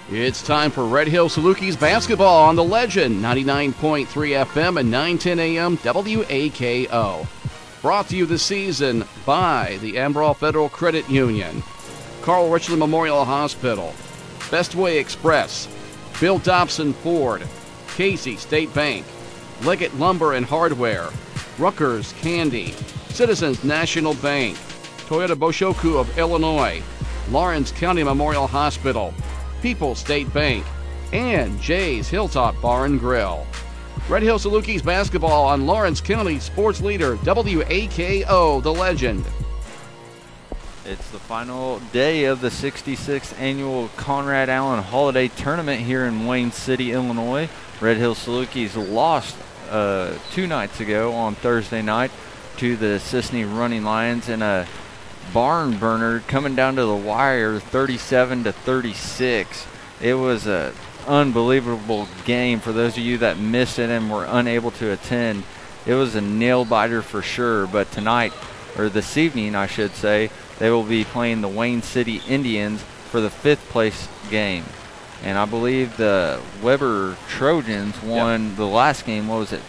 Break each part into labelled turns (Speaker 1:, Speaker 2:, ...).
Speaker 1: It's time for Red Hill Salukis basketball on the Legend, 99.3 FM and 910 AM WAKO. Brought to you this season by the Amberall Federal Credit Union, Carl Richland Memorial Hospital, Bestway Express, Bill Dobson Ford, Casey State Bank, Leggett Lumber and Hardware, Rutgers Candy, Citizens National Bank, Toyota Boshoku of Illinois, Lawrence County Memorial Hospital, People's State Bank, and Jay's Hilltop Bar and Grill. Red Hill Salukis basketball on Lawrence County sports leader WAKO, the Legend.
Speaker 2: It's the final day of the 66th annual Conrad Allen Holiday Tournament here in Wayne City, Illinois. Red Hill Salukis lost 2 nights ago on Thursday night to the Sisseton Running Lions in a barn burner coming down to the wire 37-36. It was an unbelievable game for those of you that missed it and were unable to attend. It was a nail biter for sure, but tonight, or this evening I should say, they will be playing the Wayne City Indians for the 5th place game. And I believe the Weber Trojans won the last game, what was it,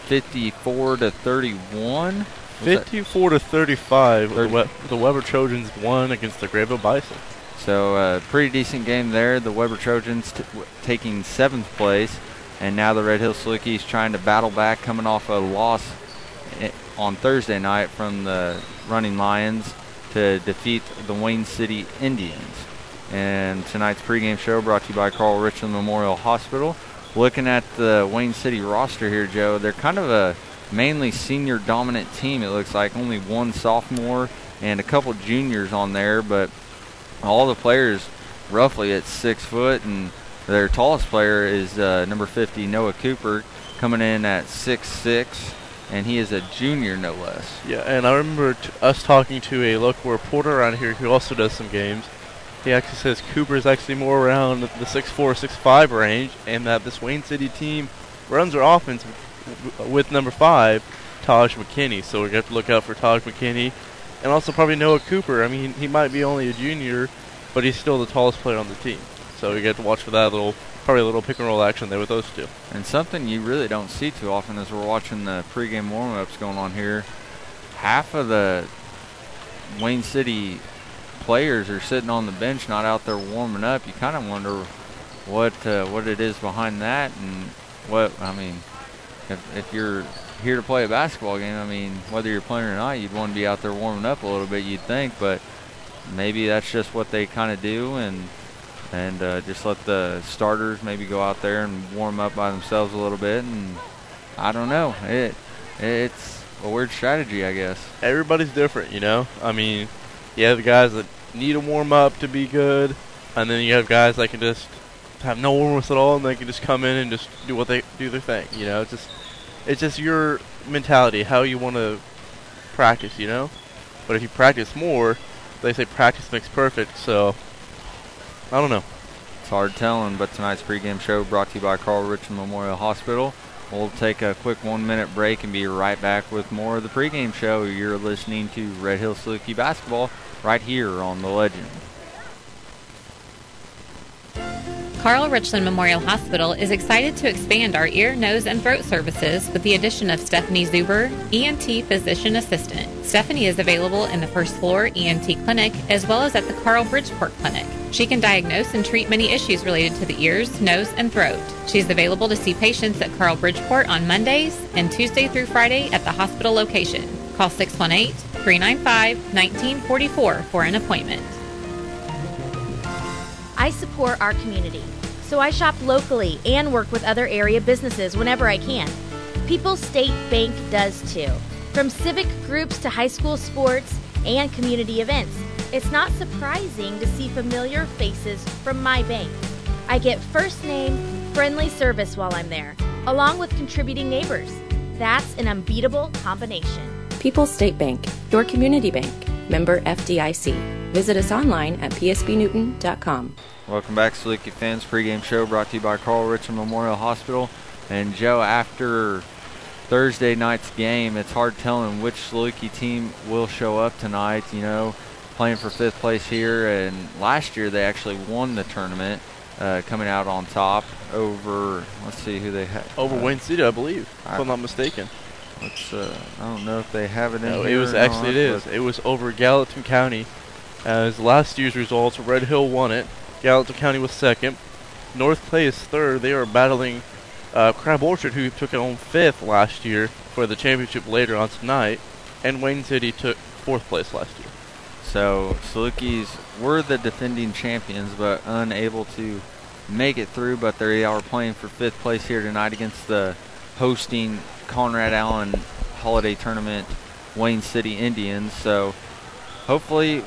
Speaker 2: 54-31?
Speaker 3: 54-35. The Weber Trojans won against the Grayville Bison.
Speaker 2: So pretty decent game there. The Weber Trojans taking 7th place, and now the Red Hill Salukis trying to battle back, coming off a loss on Thursday night from the Running Lions to defeat the Wayne City Indians. And tonight's pregame show brought to you by Carl Richland Memorial Hospital. Looking at the Wayne City roster here, Joe, they're kind of a mainly senior dominant team. It looks like only one sophomore and a couple juniors on there, but all the players roughly at 6 foot, and their tallest player is number 50 Noah Cooper, coming in at 6'6", and he is a junior no less.
Speaker 3: Yeah, and I remember us talking to a local reporter around here who also does some games. He actually says Cooper is actually more around the 6'4", 6'5" range, and that this Wayne City team runs their offense with number 5, Taj McKinney. So we have to look out for Taj McKinney, and also probably Noah Cooper. I mean, he might be only a junior, but he's still the tallest player on the team. So we get to watch for that probably a little pick and roll action there with those two.
Speaker 2: And something you really don't see too often as we're watching the pregame warm-ups going on here, half of the Wayne City players are sitting on the bench, not out there warming up. You kind of wonder what it is behind that, and if you're here to play a basketball game, I mean, whether you're playing or not, you'd want to be out there warming up a little bit, you'd think, but maybe that's just what they kind of do, and just let the starters maybe go out there and warm up by themselves a little bit, and I don't know. It's a weird strategy, I guess.
Speaker 3: Everybody's different, you know? I mean, you have the guys that need a warm-up to be good, and then you have guys that can just have no warm-ups at all, and they can just come in and just do their thing, you know? It's just your mentality, how you want to practice, you know? But if you practice more, they say practice makes perfect, so I don't know.
Speaker 2: It's hard telling, but tonight's pregame show brought to you by Carl Richland Memorial Hospital. We'll take a quick 1-minute break and be right back with more of the pregame show. You're listening to Red Hill Saluki basketball right here on The Legend.
Speaker 4: Carl Richland Memorial Hospital is excited to expand our ear, nose, and throat services with the addition of Stephanie Zuber, ENT Physician Assistant. Stephanie is available in the first floor ENT clinic as well as at the Carl Bridgeport Clinic. She can diagnose and treat many issues related to the ears, nose, and throat. She is available to see patients at Carl Bridgeport on Mondays and Tuesday through Friday at the hospital location. Call 618-395-1944 for an appointment.
Speaker 5: I support our community, so I shop locally and work with other area businesses whenever I can. People's State Bank does too. From civic groups to high school sports and community events, it's not surprising to see familiar faces from my bank. I get first name, friendly service while I'm there, along with contributing neighbors. That's an unbeatable combination.
Speaker 6: People's State Bank, your community bank. Member FDIC. Visit us online at psbnewton.com.
Speaker 2: Welcome back, Saluki fans. Pregame show brought to you by Carl Richland Memorial Hospital. And Joe, after Thursday night's game, it's hard telling which Saluki team will show up tonight. You know, playing for 5th place here, and last year they actually won the tournament coming out on top over, let's see who they had.
Speaker 3: Over Wayne City, I believe, if I'm not mistaken.
Speaker 2: I don't know if they have it in
Speaker 3: No,
Speaker 2: here.
Speaker 3: It was over Gallatin County. As last year's results, Red Hill won it. Gallatin County was second. North Clay is third. They are battling Crab Orchard, who took it home fifth last year for the championship later on tonight. And Wayne City took fourth place last year.
Speaker 2: So Salukis were the defending champions, but unable to make it through. But they are playing for fifth place here tonight against the hosting Conrad Allen Holiday Tournament Wayne City Indians. So hopefully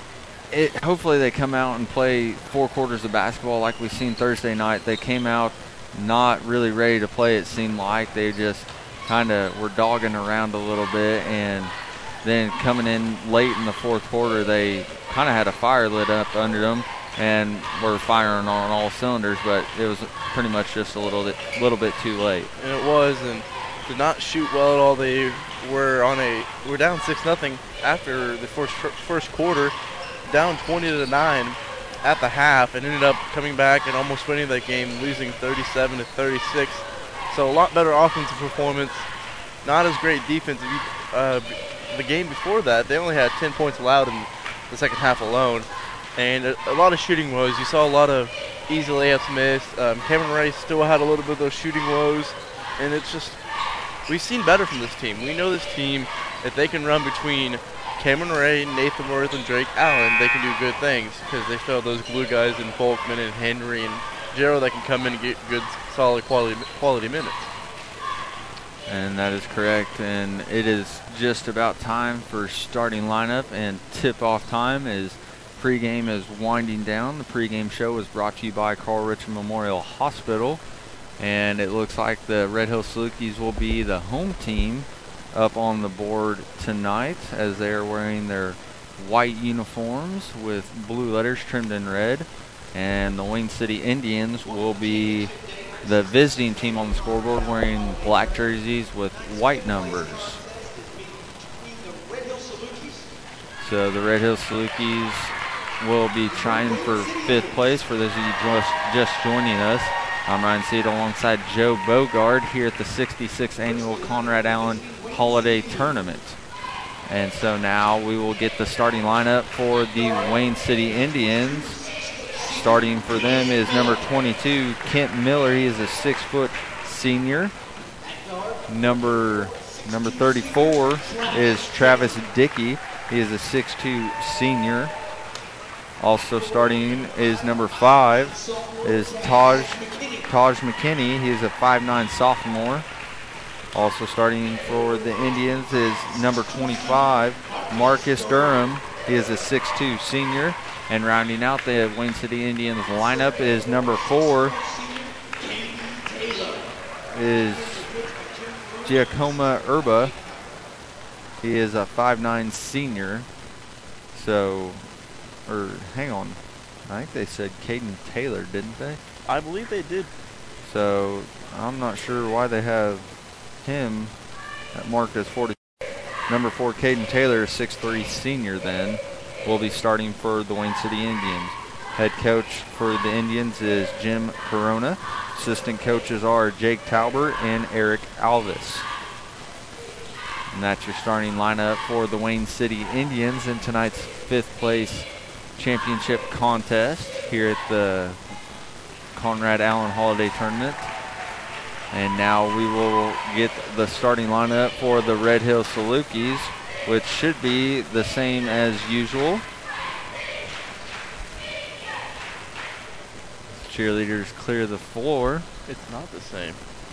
Speaker 2: they come out and play 4 quarters of basketball like we've seen Thursday night. They came out not really ready to play, it seemed like. They just kind of were dogging around a little bit, and then coming in late in the fourth quarter, they kind of had a fire lit up under them and were firing on all cylinders, but it was pretty much just a little bit too late.
Speaker 3: And it was, and did not shoot well at all. They were down 6-0 after the first quarter, down 20-9 at the half, and ended up coming back and almost winning that game, losing 37-36. So a lot better offensive performance, not as great defense. The game before that, they only had 10 points allowed in the second half alone, and a lot of shooting woes. You saw a lot of easy layups missed. Cameron Ray still had a little bit of those shooting woes, and it's just, we've seen better from this team. We know this team, if they can run between Cameron Ray, Nathan Worth, and Drake Allen, they can do good things, because they still have those glue guys in Volkman and Henry and Gerald that can come in and get good, solid quality minutes.
Speaker 2: And that is correct, and it is just about time for starting lineup and tip-off time as pregame is winding down. The pregame show is brought to you by Carl Richard Memorial Hospital, and it looks like the Red Hill Salukis will be the home team up on the board tonight as they are wearing their white uniforms with blue letters trimmed in red, and the Wayne City Indians will be the visiting team on the scoreboard wearing black jerseys with white numbers. So the Red Hill Salukis will be trying for fifth place. For those of you just joining us, I'm Ryan Seed alongside Joe Bogard here at the 66th annual Conrad Allen Holiday Tournament. And so now we will get the starting lineup for the Wayne City Indians. Starting for them is number 22, Kent Miller. He is a 6-foot senior. Number 34 is Travis Dickey. He is a 6'2 senior. Also starting is number 5 is Taj McKinney. He is a 5'9 sophomore. Also starting for the Indians is number 25, Marcus Durham. He is a 6'2 senior. And rounding out the Wayne City Indians lineup is number 4 is Giacomo Erba. He is a 5'9 senior. So, hang on. I think they said Caden Taylor, didn't they?
Speaker 3: I believe they did.
Speaker 2: So, I'm not sure why they have him marked as 40. Number 4, Caden Taylor, 6'3 senior then, will be starting for the Wayne City Indians. Head coach for the Indians is Jim Corona. Assistant coaches are Jake Talbert and Eric Alvis. And that's your starting lineup for the Wayne City Indians in tonight's 5th place championship contest here at the Conrad Allen Holiday Tournament. And now we will get the starting lineup for the Red Hill Salukis, which should be the same as usual. Cheerleaders clear the floor.
Speaker 3: It's not the same.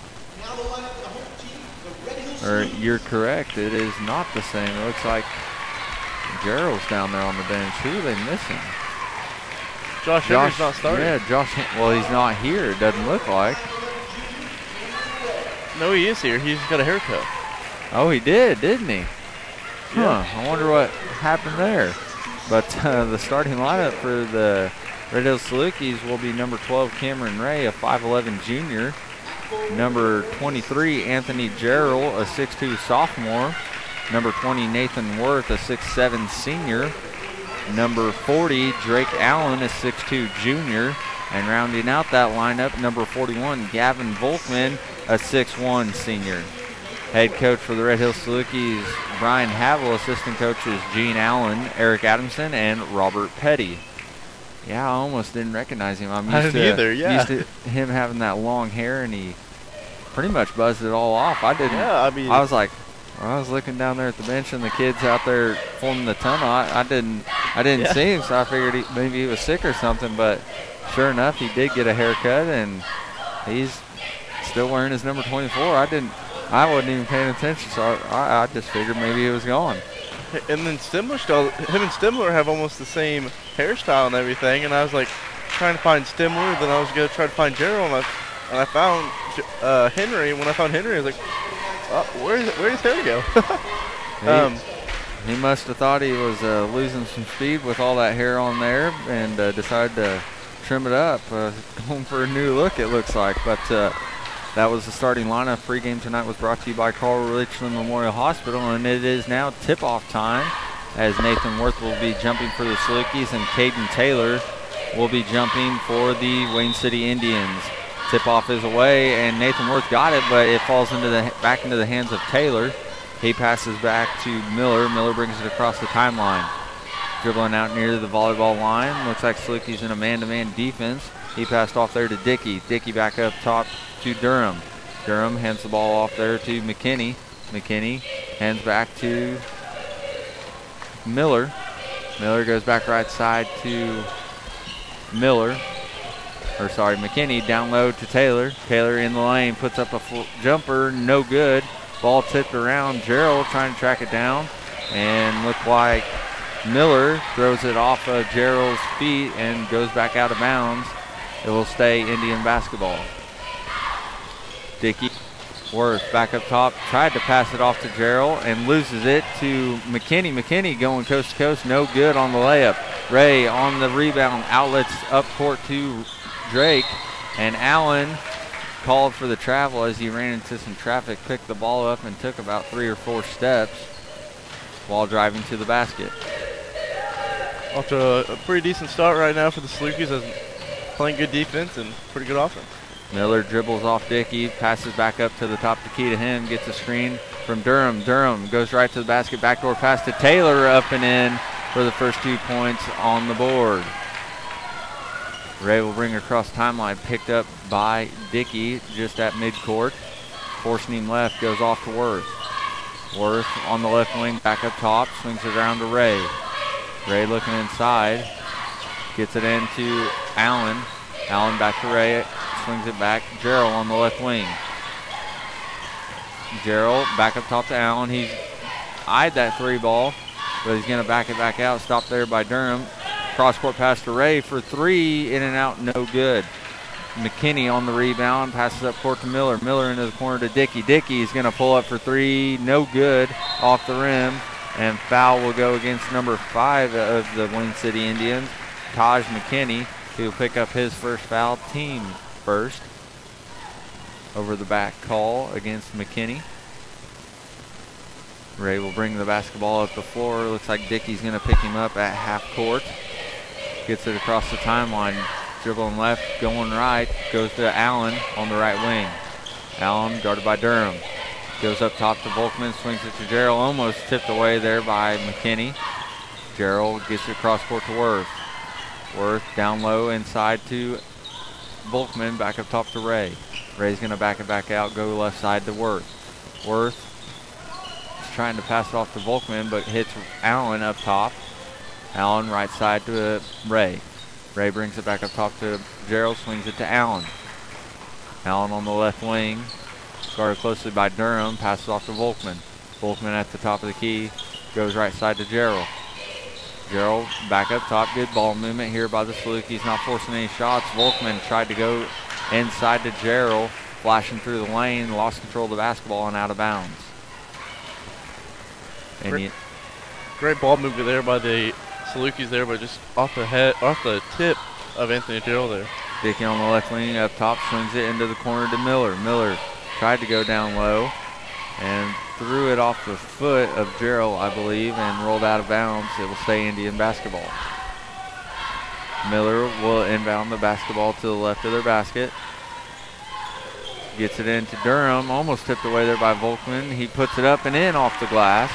Speaker 2: You're correct. It is not the same. It looks like Gerald's down there on the bench. Who are they missing?
Speaker 3: Josh Henry's not starting.
Speaker 2: Yeah, well, he's not here, it doesn't look like.
Speaker 3: No, he is here. He's got a haircut.
Speaker 2: Oh, he did, didn't he?
Speaker 3: Yeah.
Speaker 2: Huh, I wonder what happened there. But the starting lineup for the Red Hill Salukis will be number 12, Cameron Ray, a 5'11 junior. Number 23, Anthony Gerald, a 6'2 sophomore. Number 20, Nathan Worth, a 6'7 senior. Number 40, Drake Allen, a 6'2 junior. And rounding out that lineup, number 41, Gavin Volkman, a 6'1 senior. Head coach for the Red Hills Salukis, Brian Havel. Assistant coaches Gene Allen, Eric Adamson, and Robert Petty. Yeah, I almost didn't recognize him. I'm used to him having that long hair, and he pretty much buzzed it all off. I didn't.
Speaker 3: Yeah, I mean,
Speaker 2: I was like, when I was looking down there at the bench and the kids out there forming the tunnel, I didn't see him, so I figured maybe he was sick or something. But sure enough, he did get a haircut, and he's still wearing his number 24. I wasn't even paying attention, so I just figured maybe he was gone.
Speaker 3: And then him and Stimler have almost the same hairstyle and everything. And I was like trying to find Stimler, then I was gonna try to find Gerald, and I found Henry. When I found Henry, I was like, where did his hair go?
Speaker 2: He must have thought he was losing some speed with all that hair on there, and decided to trim it up, going for a new look, it looks like. But that was the starting lineup. Pregame tonight was brought to you by Carl Richland Memorial Hospital, and it is now tip-off time as Nathan Worth will be jumping for the Salukis and Caden Taylor will be jumping for the Wayne City Indians. Tip-off is away, and Nathan Worth got it, but it falls back into the hands of Taylor. He passes back to Miller. Miller brings it across the timeline. Dribbling out near the volleyball line. Looks like Salukis in a man-to-man defense. He passed off there to Dickey. Dickey back up top to Durham. Durham hands the ball off there to McKinney. McKinney hands back to Miller. Miller goes back right side to McKinney down low to Taylor. Taylor in the lane, puts up a jumper, no good. Ball tipped around. Gerald trying to track it down, and looked like Miller throws it off of Gerald's feet and goes back out of bounds. It will stay Indian basketball. Dickey Worth back up top, tried to pass it off to Gerald and loses it to McKinney. McKinney going coast to coast, no good on the layup. Ray on the rebound, outlets up court to Drake, and Allen called for the travel as he ran into some traffic, picked the ball up and took about 3 or 4 steps while driving to the basket.
Speaker 3: Off to a pretty decent start right now for the Salukis, as playing good defense and pretty good offense.
Speaker 2: Miller dribbles off Dickey, passes back up to the top to key to him, gets a screen from Durham. Durham goes right to the basket, backdoor pass to Taylor, up and in for the first 2 points on the board. Ray will bring it across timeline, picked up by Dickey just at midcourt. Forcing him left, goes off to Worth. Worth on the left wing, back up top, swings it around to Ray. Ray looking inside, gets it into Allen. Allen back to Ray, swings it back. Gerald on the left wing. Gerald back up top to Allen. He's eyed that 3 ball, but he's going to back it back out. Stopped there by Durham. Cross-court pass to Ray for 3, in and out, no good. McKinney on the rebound, passes up court to Miller. Miller into the corner to Dickey. Dickey's going to pull up for 3, no good, off the rim. And foul will go against number 5 of the Wayne City Indians, Taj McKinney, who will pick up his first foul, team first. Over the back call against McKinney. Ray will bring the basketball up the floor. Looks like Dickey's going to pick him up at half court. Gets it across the timeline. Dribbling left, going right. Goes to Allen on the right wing. Allen guarded by Durham. Goes up top to Volkman, swings it to Gerald. Almost tipped away there by McKinney. Gerald gets it across court to Worth. Worth down low inside to Volkman, back up top to Ray. Ray's going to back it back out, go left side to Worth. Worth is trying to pass it off to Volkman, but hits Allen up top. Allen right side to Ray. Ray brings it back up top to Gerald, swings it to Allen. Allen on the left wing, guarded closely by Durham, passes off to Volkman. Volkman at the top of the key, goes right side to Gerald. Gerald back up top, good ball movement here by the Salukis, not forcing any shots. Volkman tried to go inside to Gerald, flashing through the lane, lost control of the basketball and out of bounds. And
Speaker 3: great ball movement there by the Salukis there, but just off the tip of Anthony Gerald there.
Speaker 2: Dickey on the left wing up top, swings it into the corner to Miller. Miller tried to go down low and threw it off the foot of Gerald, I believe, and rolled out of bounds. It will stay Indian basketball. Miller will inbound the basketball to the left of their basket. Gets it into Durham, almost tipped away there by Volkman. He puts it up and in off the glass.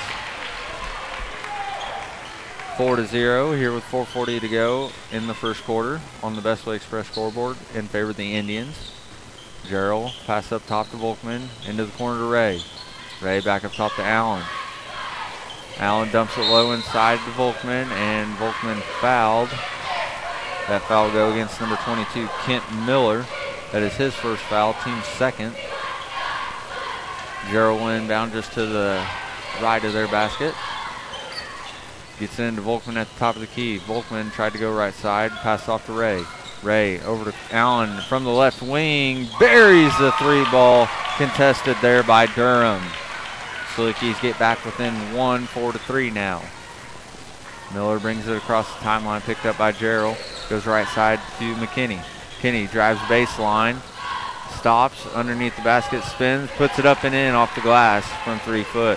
Speaker 2: 4-0 here with 4:40 to go in the first quarter on the Best Way Express scoreboard in favor of the Indians. Gerald pass up top to Volkman, into the corner to Ray. Ray back up top to Allen. Allen dumps it low inside to Volkman, and Volkman fouled. That foul will go against number 22, Kent Miller. That is his first foul, team's second. Gerald will inbound just to the right of their basket. Gets into Volkman at the top of the key. Volkman tried to go right side, pass off to Ray. Ray over to Allen from the left wing, buries the three ball, contested there by Durham. Salukis get back within 1, 4-3 now. Miller brings it across the timeline, picked up by Gerald. Goes right side to McKinney. McKinney drives baseline, stops underneath the basket, spins, puts it up and in off the glass from 3 foot.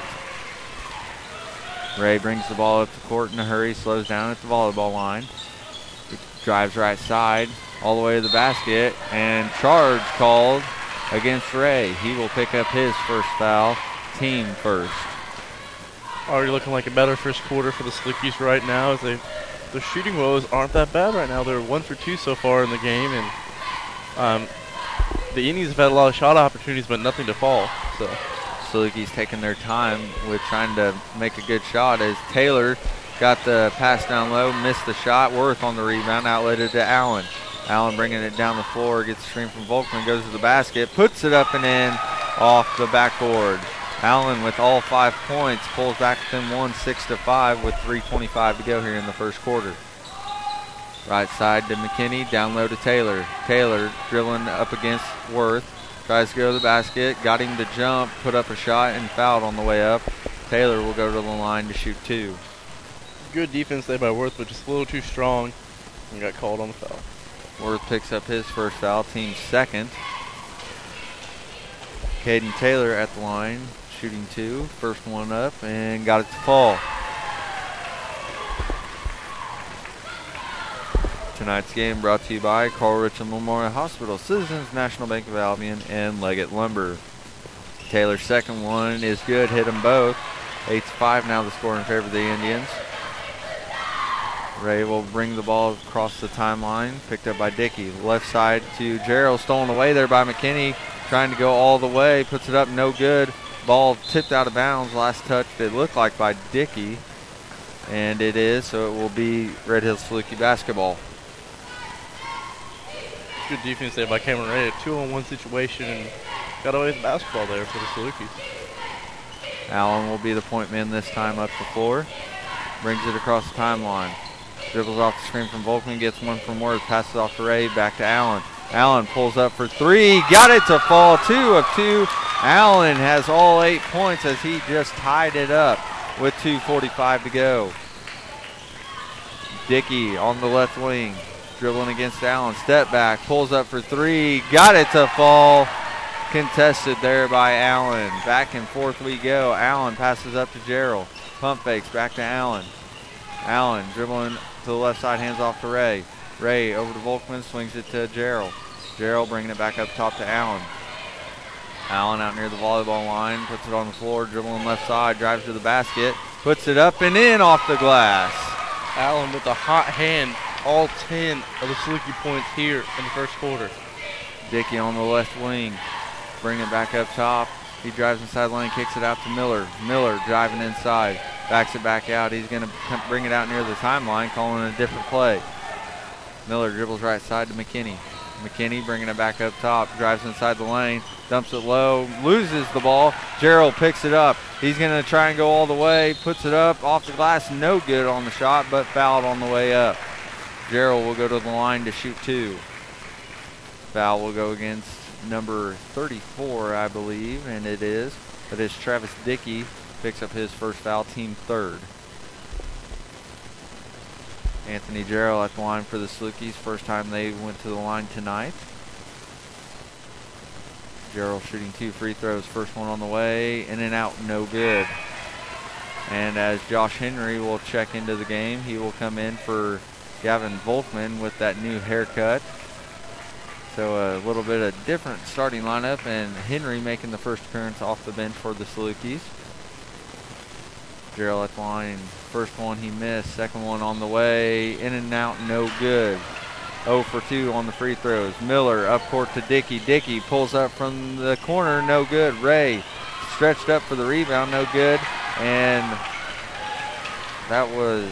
Speaker 2: Ray brings the ball up the court in a hurry, slows down at the volleyball line. Drives right side all the way to the basket, and charge called against Ray. He will pick up his first foul, team first.
Speaker 3: Already looking like a better first quarter for the Salukis right now, as their shooting woes aren't that bad right now. They're 1 for 2 so far in the game, and the Indians have had a lot of shot opportunities, but nothing to fall. So
Speaker 2: Salukis taking their time with trying to make a good shot as Taylor got the pass down low, missed the shot. Worth on the rebound, outletted to Allen. Allen bringing it down the floor, gets a screen from Volkman, goes to the basket, puts it up and in off the backboard. Allen with all 5 points, pulls back within 1, 6-5 with 3:25 to go here in the first quarter. Right side to McKinney, down low to Taylor. Taylor dribbling up against Worth, tries to go to the basket, got him to jump, put up a shot, and fouled on the way up. Taylor will go to the line to shoot 2.
Speaker 3: Good defense there by Worth, but just a little too strong, and got called on the foul.
Speaker 2: Worth picks up his first foul, team's second. Caden Taylor at the line, shooting 2. First one up, and got it to fall. Tonight's game brought to you by Carl Richland Memorial Hospital, Citizens National Bank of Albion, and Leggett Lumber. Taylor's second one is good, hit them both. 8-5 now the score in favor of the Indians. Ray will bring the ball across the timeline, picked up by Dickey. Left side to Gerald, stolen away there by McKinney, trying to go all the way, puts it up, no good. Ball tipped out of bounds, last touch it looked like by Dickey, and it is, so it will be Red Hills Saluki basketball.
Speaker 3: Good defense there by Cameron Ray. A 2-on-1 situation, and got away with the basketball there for the Salukis.
Speaker 2: Allen will be the point man this time up the floor. Brings it across the timeline. Dribbles off the screen from Volkman, gets one from Worth, passes off to Ray, back to Allen. Allen pulls up for 3, got it to fall, 2 of 2. Allen has all 8 points as he just tied it up with 2:45 to go. Dickey on the left wing, dribbling against Allen, step back, pulls up for 3, got it to fall. Contested there by Allen. Back and forth we go. Allen passes up to Gerald. Pump fakes back to Allen. Allen dribbling to the left side, hands off to Ray. Ray over to Volkman, swings it to Gerald. Gerald bringing it back up top to Allen. Allen out near the volleyball line, puts it on the floor, dribbling left side, drives to the basket, puts it up and in off the glass.
Speaker 3: Allen with a hot hand, all 10 of the Saluki points here in the first quarter.
Speaker 2: Dickey on the left wing, bring it back up top. He drives inside the lane, kicks it out to Miller. Miller driving inside, backs it back out. He's going to bring it out near the timeline, calling a different play. Miller dribbles right side to McKinney. McKinney bringing it back up top, drives inside the lane, dumps it low, loses the ball. Gerald picks it up. He's going to try and go all the way, puts it up off the glass, no good on the shot, but fouled on the way up. Gerald will go to the line to shoot 2. Foul will go against number 34, I believe, and it is. But it's Travis Dickey, picks up his first foul, team third. Anthony Gerald at the line for the Salukis, first time they went to the line tonight. Gerald shooting 2 free throws, first one on the way, in and out, no good. And as Josh Henry will check into the game, he will come in for Gavin Volkman with that new haircut. So a little bit of different starting lineup, and Henry making the first appearance off the bench for the Salukis. Gerald at the line, first one he missed, second one on the way, in and out, no good. 0 for 2 on the free throws. Miller up court to Dickey. Dickey pulls up from the corner, no good. Ray stretched up for the rebound, no good. And that was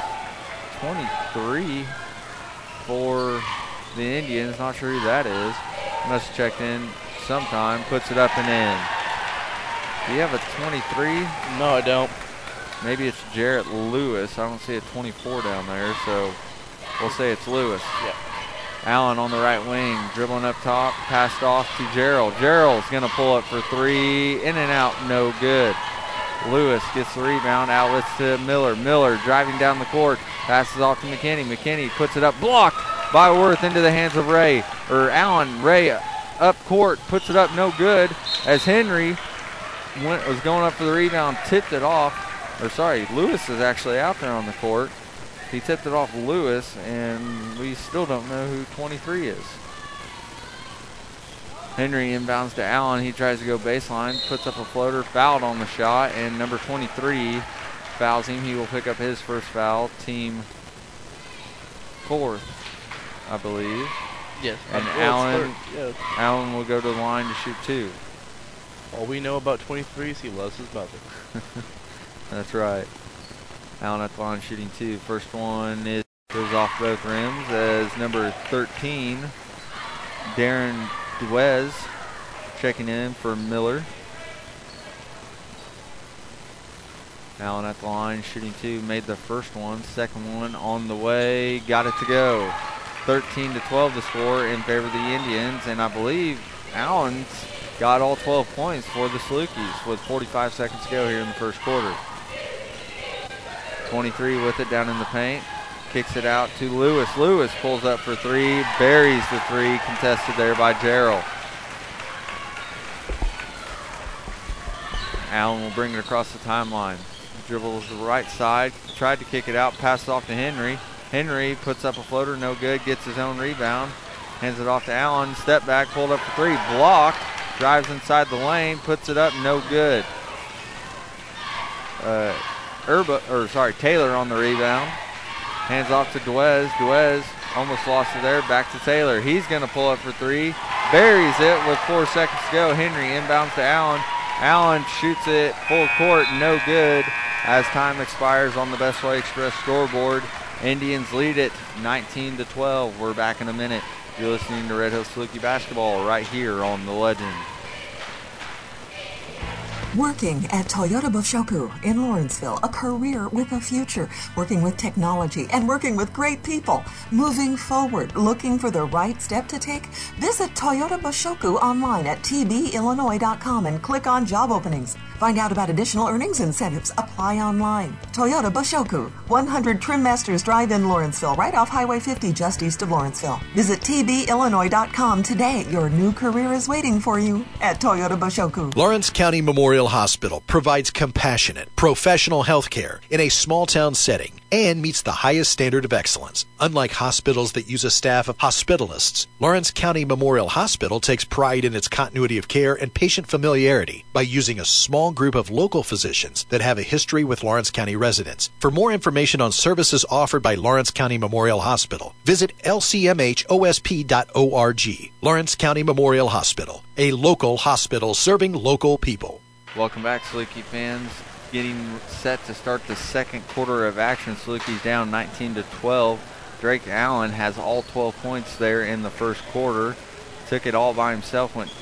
Speaker 2: 23 for the Indians. Not sure who that is. Must have checked in sometime. Puts it up and in. Do you have a 23?
Speaker 3: No, I don't.
Speaker 2: Maybe it's Jarrett Lewis. I don't see a 24 down there, so we'll say it's Lewis.
Speaker 3: Yeah.
Speaker 2: Allen on the right wing, dribbling up top, passed off to Gerald. Gerald's going to pull up for three, in and out, no good. Lewis gets the rebound, outlets to Miller. Miller driving down the court, passes off to McKinney. McKinney puts it up, blocked by Worth into the hands of Allen. Ray up court, puts it up, no good, as Henry was going up for the rebound, tipped it off. Lewis is actually out there on the court. He tipped it off Lewis, and we still don't know who 23 is. Henry inbounds to Allen. He tries to go baseline, puts up a floater, fouled on the shot, and number 23 fouls him. He will pick up his first foul, team fourth, I believe.
Speaker 3: Yes.
Speaker 2: And Allen will go to the line to shoot two.
Speaker 3: All we know about 23 is he loves his mother.
Speaker 2: That's right. Allen at the line shooting two. First one goes off both rims as number 13, Darren Duez, checking in for Miller. Allen at the line shooting two, made the first one. Second one on the way, got it to go. 13-12 the score in favor of the Indians, and I believe Allen's got all 12 points for the Salukis with 45 seconds to go here in the first quarter. 23 with it down in the paint. Kicks it out to Lewis. Lewis pulls up for three. Buries the three. Contested there by Gerald. Allen will bring it across the timeline. Dribbles the right side. Tried to kick it out. Passed off to Henry. Henry puts up a floater. No good. Gets his own rebound. Hands it off to Allen. Step back. Pulled up for three. Blocked. Drives inside the lane. Puts it up. No good. Taylor on the rebound. Hands off to Duez. Duez almost lost it there. Back to Taylor. He's going to pull up for three. Buries it with 4 seconds to go. Henry inbounds to Allen. Allen shoots it full court. No good as time expires on the Best Way Express scoreboard. Indians lead it 19-12. We're back in a minute. You're listening to Red Hills Saluki basketball right here on The Legend.
Speaker 7: Working at Toyota Boshoku in Lawrenceville, a career with a future, working with technology and working with great people, moving forward, looking for the right step to take? Visit Toyota Boshoku online at tbillinois.com and click on job openings. Find out about additional earnings incentives. Apply online. Toyota Boshoku, 100 Trim Masters Drive in Lawrenceville, right off Highway 50 just east of Lawrenceville. Visit tbillinois.com today. Your new career is waiting for you at Toyota Boshoku.
Speaker 8: Lawrence County Memorial Hospital provides compassionate, professional health care in a small-town setting and meets the highest standard of excellence. Unlike hospitals that use a staff of hospitalists, Lawrence County Memorial Hospital takes pride in its continuity of care and patient familiarity by using a small group of local physicians that have a history with Lawrence County residents. For more information on services offered by Lawrence County Memorial Hospital, visit lcmhosp.org. Lawrence County Memorial Hospital, a local hospital serving local people.
Speaker 2: Welcome back, Saluki fans. Getting set to start the second quarter of action. Salukis down 19-12. Drake Allen has all 12 points there in the first quarter. Took it all by himself, went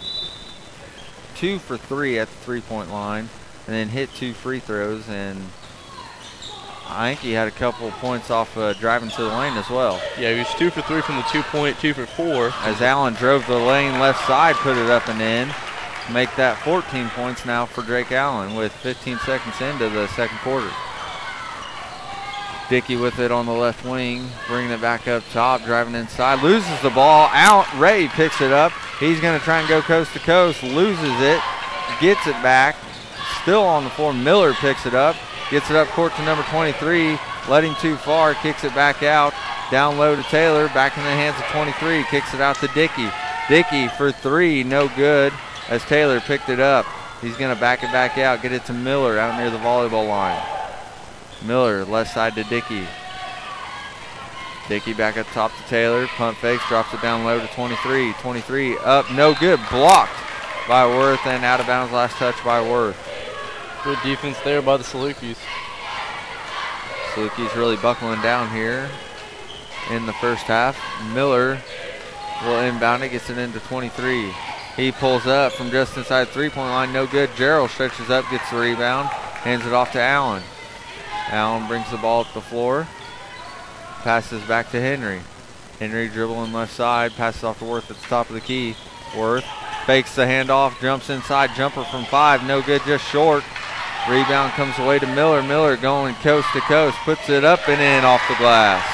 Speaker 2: 2 for 3 at the three-point line, and then hit 2 free throws. And I think he had a couple of points off driving to the lane as well.
Speaker 3: Yeah, he was 2 for 3 from the 2-point, 2 for 4.
Speaker 2: As Allen drove the lane left side, put it up and in. Make that 14 points now for Drake Allen with 15 seconds into the second quarter. Dickey with it on the left wing, bringing it back up top, driving inside, loses the ball. Out, Ray picks it up. He's going to try and go coast to coast, loses it, gets it back, still on the floor. Miller picks it up, gets it up court to number 23, led him too far, kicks it back out. Down low to Taylor, back in the hands of 23, kicks it out to Dickey. Dickey for three, no good, as Taylor picked it up. He's going to back it back out, get it to Miller out near the volleyball line. Miller, left side to Dickey. Dickey back up top to Taylor, pump fakes, drops it down low to 23. 23 up, no good, blocked by Worth and out of bounds, last touch by Worth.
Speaker 3: Good defense there by the Salukis.
Speaker 2: Salukis really buckling down here in the first half. Miller will inbound it, gets it into 23. He pulls up from just inside the three-point line, no good. Gerald stretches up, gets the rebound, hands it off to Allen. Allen brings the ball up the floor, passes back to Henry. Henry dribbling left side, passes off to Worth at the top of the key. Worth fakes the handoff, jumps inside, jumper from 5, no good, just short. Rebound comes away to Miller. Miller going coast to coast, puts it up and in off the glass.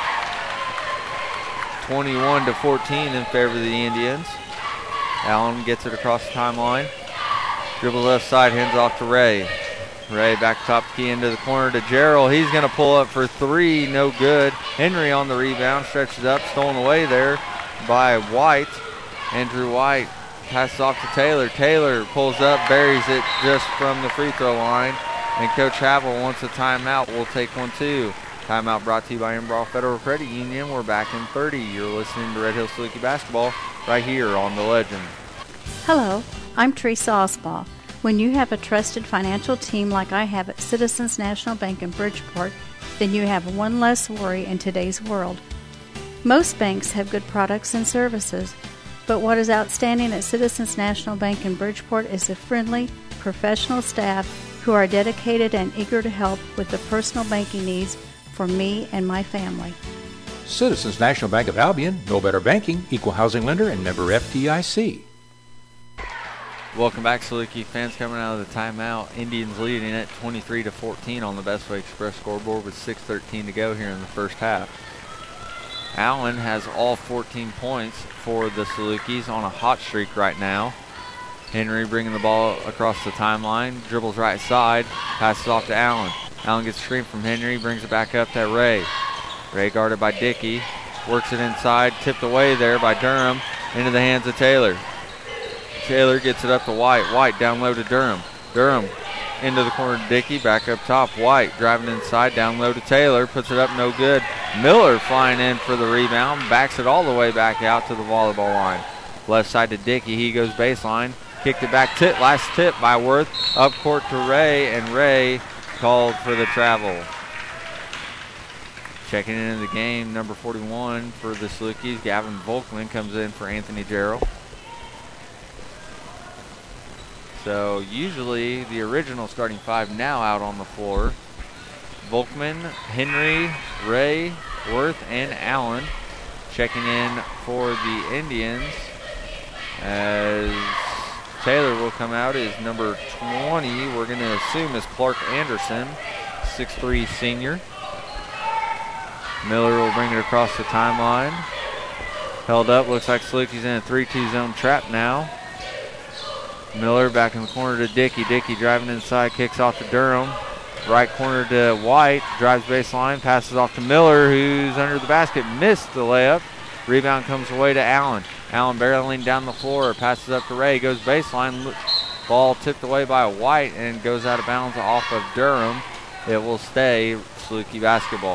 Speaker 2: 21-14 in favor of the Indians. Allen gets it across the timeline. Dribbles left side, hands off to Ray. Ray back top key into the corner to Gerald. He's going to pull up for three, no good. Henry on the rebound, stretches up, stolen away there by White. Andrew White passes off to Taylor. Taylor pulls up, buries it just from the free throw line. And Coach Havel wants a timeout. We'll take one too. Timeout brought to you by Embrough Federal Credit Union. We're back in 30. You're listening to Red Hill Saluki Basketball right here on The Legend.
Speaker 9: Hello, I'm Teresa Osbaugh. When you have a trusted financial team like I have at Citizens National Bank in Bridgeport, then you have one less worry in today's world. Most banks have good products and services, but what is outstanding at Citizens National Bank in Bridgeport is the friendly, professional staff who are dedicated and eager to help with the personal banking needs for me and my family.
Speaker 10: Citizens National Bank of Albion, no better banking, equal housing lender, and member FDIC.
Speaker 2: Welcome back, Saluki fans. Coming out of the timeout, Indians leading it 23-14 on the Bestway Express scoreboard with 6:13 to go here in the first half. Allen has all 14 points for the Salukis on a hot streak right now. Henry bringing the ball across the timeline, dribbles right side, passes off to Allen. Allen gets a screen from Henry, brings it back up to Ray. Ray guarded by Dickey, works it inside, tipped away there by Durham, into the hands of Taylor. Taylor gets it up to White. White down low to Durham. Durham into the corner to Dickey, back up top. White driving inside, down low to Taylor, puts it up, no good. Miller flying in for the rebound, backs it all the way back out to the volleyball line. Left side to Dickey, he goes baseline, kicked it back, last tip by Worth, up court to Ray, and Ray called for the travel. Checking into the game, number 41 for the Salukis, Gavin Volkman comes in for Anthony Gerald. So usually the original starting 5 now out on the floor. Volkman, Henry, Ray, Worth, and Allen checking in for the Indians as Taylor will come out as number 20. We're going to assume is Clark Anderson, 6'3" senior. Miller will bring it across the timeline. Held up, looks like Salukis in a 3-2 zone trap now. Miller back in the corner to Dickey. Dickey driving inside, kicks off to Durham. Right corner to White, drives baseline, passes off to Miller, who's under the basket, missed the layup. Rebound comes away to Allen. Allen barreling down the floor, passes up to Ray, goes baseline. Ball tipped away by White and goes out of bounds off of Durham. It will stay Saluki basketball.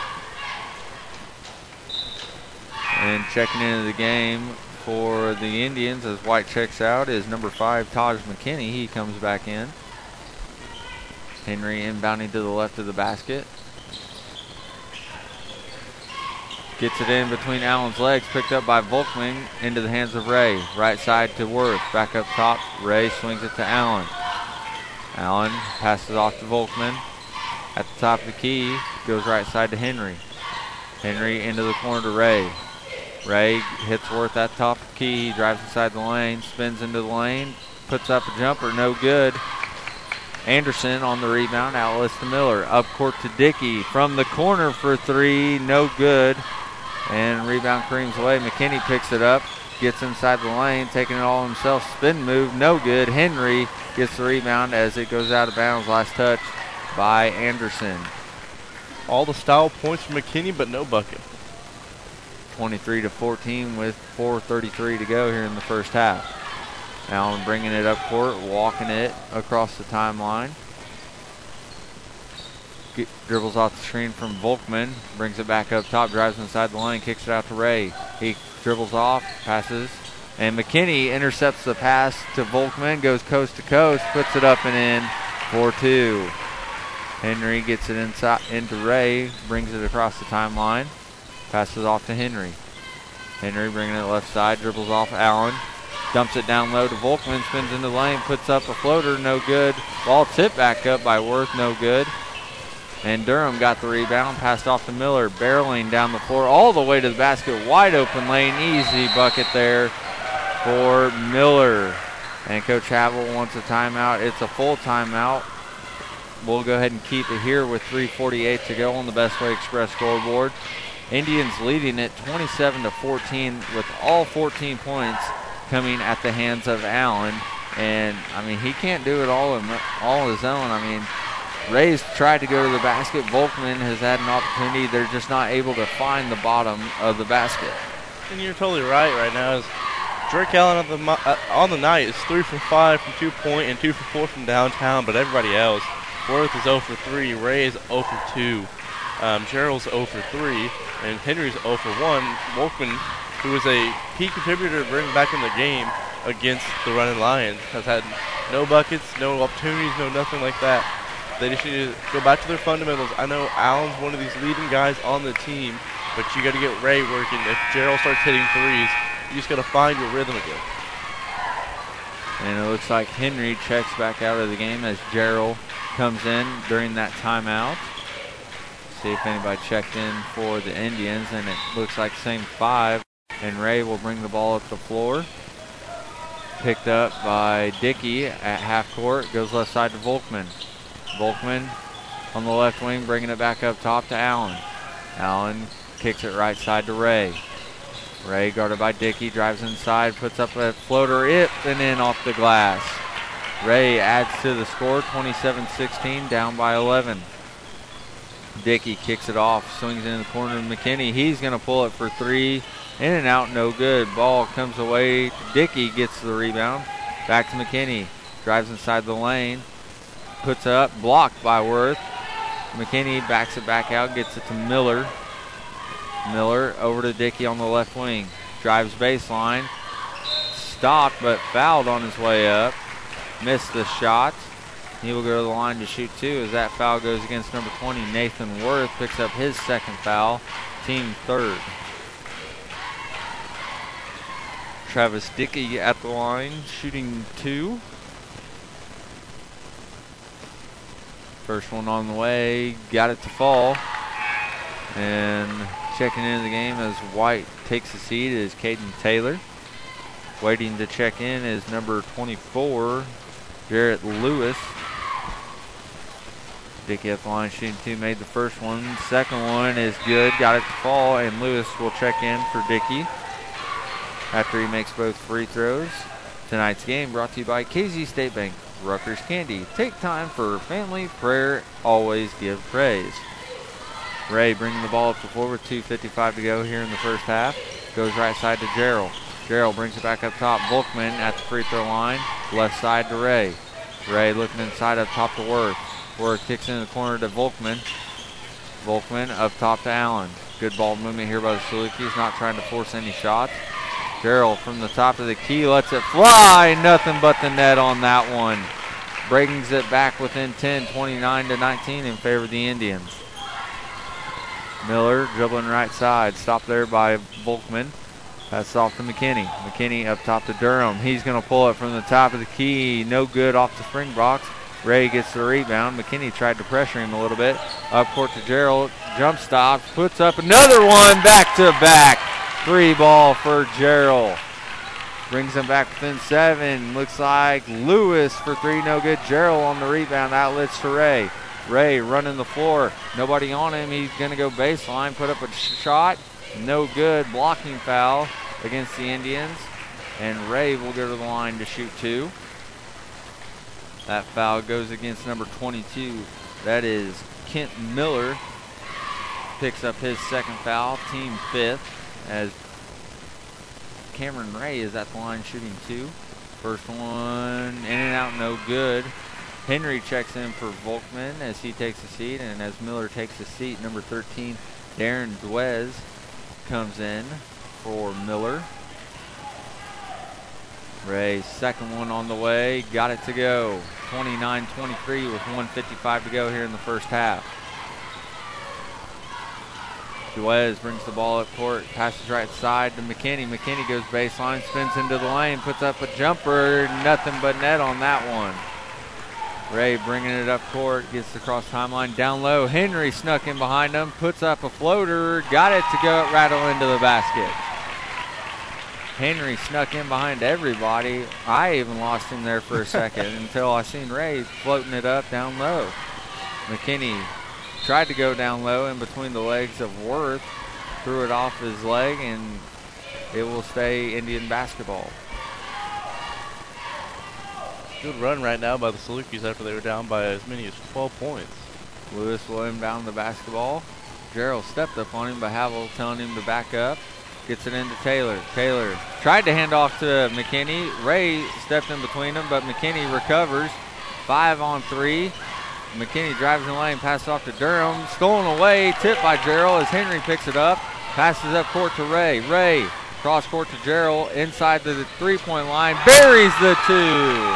Speaker 2: And checking into the game for the Indians as White checks out is number 5, Taj McKinney. He comes back in. Henry inbounding to the left of the basket. Gets it in between Allen's legs, picked up by Volkman into the hands of Ray. Right side to Worth, back up top. Ray swings it to Allen. Allen passes off to Volkman. At the top of the key, goes right side to Henry. Henry into the corner to Ray. Ray hits Worth at top of the key. He drives inside the lane, spins into the lane, puts up a jumper, no good. Anderson on the rebound, outlets to Miller. Up court to Dickey from the corner for 3, no good. And rebound creams away. McKinney picks it up, gets inside the lane, taking it all himself. Spin move, no good. Henry gets the rebound as it goes out of bounds. Last touch by Anderson.
Speaker 3: all the style points for McKinney, but no bucket.
Speaker 2: 23-14 with 4:33 to go here in the first half. Allen bringing it up court, walking it across the timeline. Dribbles off the screen from Volkman, brings it back up top, drives inside the lane, kicks it out to Ray. He dribbles off, passes, and McKinney intercepts the pass to Volkman, goes coast to coast, puts it up and in for 2. Henry gets it inside into Ray, brings it across the timeline, passes off to Henry. Henry bringing it left side, dribbles off Allen, dumps it down low to Volkman, spins into the lane, puts up a floater, no good. Ball tipped back up by Worth, no good. And Durham got the rebound, passed off to Miller, barreling down the floor all the way to the basket, wide open lane, easy bucket there for Miller. And Coach Havel wants a timeout. It's a full timeout. We'll go ahead and keep it here with 3:48 to go on the Best Way Express scoreboard. Indians leading it 27-14 with all 14 points coming at the hands of Allen. And, I mean, he can't do it all on his own. I mean, Ray's tried to go to the basket. Volkman has had an opportunity. They're just not able to find the bottom of the basket.
Speaker 3: And you're totally right now. Is Drake Allen on the night is 3 for 5 from 2-point and 2 for 4 from downtown, but everybody else, Worth is 0 for 3, Ray is 0 for 2, Gerald's 0 for 3, and Henry's 0 for 1. Volkman, who was a key contributor to bring back in the game against the Running Lions, has had no buckets, no opportunities, no nothing like that. They just need to go back to their fundamentals. I know Allen's one of these leading guys on the team, but you got to get Ray working. If Gerald starts hitting threes, you just got to find your rhythm again.
Speaker 2: And it looks like Henry checks back out of the game as Gerald comes in during that timeout. See if anybody checked in for the Indians, and it looks like same 5. And Ray will bring the ball up the floor. Picked up by Dickey at half court. Goes left side to Volkman. Volkman on the left wing, bringing it back up top to Allen. Allen kicks it right side to Ray. Ray guarded by Dickey, drives inside, puts up a floater, and in off the glass. Ray adds to the score, 27-16, down by 11. Dickey kicks it off, swings into the corner to McKinney. He's going to pull it for 3. In and out, no good. Ball comes away. Dickey gets the rebound. Back to McKinney. Drives inside the lane. Puts it up, blocked by Worth. McKinney backs it back out, gets it to Miller. Miller over to Dickey on the left wing. Drives baseline. Stopped, but fouled on his way up. Missed the shot. He will go to the line to shoot 2 as that foul goes against number 20, Nathan Worth. Picks up his second foul, team 3rd. Travis Dickey at the line, shooting 2. First one on the way, got it to fall. And checking into the game as White takes a seat is Caden Taylor. Waiting to check in is number 24, Jarrett Lewis. Dickey at the line, shooting 2, made the first one. Second one is good, got it to fall, and Lewis will check in for Dickey after he makes both free throws. Tonight's game brought to you by KZ State Bank, Rutgers Candy. Take time for family, prayer, always give praise. Ray bringing the ball up the floor with 2:55 to go here in the first half. Goes right side to Gerald. Gerald brings it back up top. Volkman at the free throw line. Left side to Ray. Ray looking inside up top to Worth. Worth kicks in the corner to Volkman. Volkman up top to Allen. Good ball movement here by the Salukis. Not trying to force any shots. Gerald from the top of the key lets it fly. Nothing but the net on that one. Brings it back within 10, 29-19 in favor of the Indians. Miller dribbling right side. Stopped there by Volkman. Pass off to McKinney. McKinney up top to Durham. He's going to pull it from the top of the key. No good off the spring box. Ray gets the rebound. McKinney tried to pressure him a little bit. Up court to Gerald. Jump stops. Puts up another one. Back to back. 3 ball for Gerald. Brings him back within 7. Looks like Lewis for 3. No good. Gerald on the rebound. Outlets to Ray. Ray running the floor. Nobody on him. He's going to go baseline. Put up a shot. No good. Blocking foul against the Indians. And Ray will go to the line to shoot 2. That foul goes against number 22. That is Kent Miller. picks up his second foul, team 5th, as Cameron Ray is at the line shooting 2. First one in and out, no good. Henry checks in for Volkman as he takes a seat, and as Miller takes a seat, number 13, Darren Dwez comes in for Miller. Ray, second one on the way, got it to go. 29-23 with 1:55 to go here in the first half. Dwez brings the ball up court, passes right side to McKinney. McKinney goes baseline, spins into the lane, puts up a jumper, nothing but net on that one. Ray bringing it up court, gets across timeline, down low. Henry snuck in behind him, puts up a floater, got it to go rattle into the basket. Henry snuck in behind everybody. I even lost him there for a second until I seen Ray floating it up down low. McKinney tried to go down low in between the legs of Worth, threw it off his leg, and it will stay Indian basketball.
Speaker 3: Good run right now by the Salukis after they were down by as many as 12 points.
Speaker 2: Lewis will inbound the basketball. Gerald stepped up on him, but Havel telling him to back up. Gets it into Taylor. Taylor tried to hand off to McKinney. Ray stepped in between them, but McKinney recovers. 5-on-3. McKinney drives in the lane, passes off to Durham. Stolen away, tipped by Gerald as Henry picks it up. Passes up court to Ray. Ray, cross court to Gerald, inside to the three-point line. Buries the 2.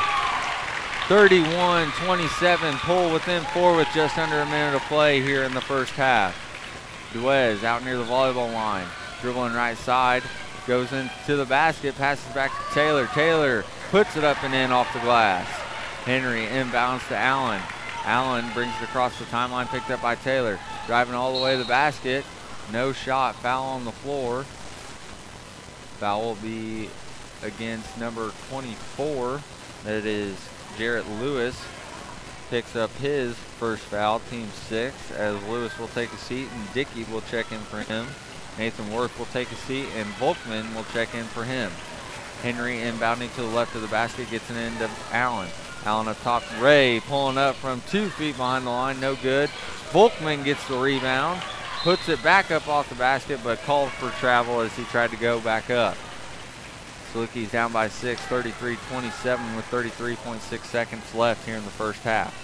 Speaker 2: 31-27, pull within 4 with just under a minute of play here in the first half. Dwez out near the volleyball line. Dribbling right side, goes into the basket, passes back to Taylor. Taylor puts it up and in off the glass. Henry inbounds to Allen. Allen brings it across the timeline, picked up by Taylor. Driving all the way to the basket. No shot, foul on the floor. Foul will be against number 24. That is Jarrett Lewis. Picks up his first foul, team 6, as Lewis will take a seat and Dickey will check in for him. Nathan Worth will take a seat, and Volkman will check in for him. Henry inbounding to the left of the basket, gets it into Allen. Allen up top, Ray pulling up from 2 feet behind the line, no good. Volkman gets the rebound, puts it back up off the basket, but called for travel as he tried to go back up. Salukis down by 6, 33-27 with 33.6 seconds left here in the first half.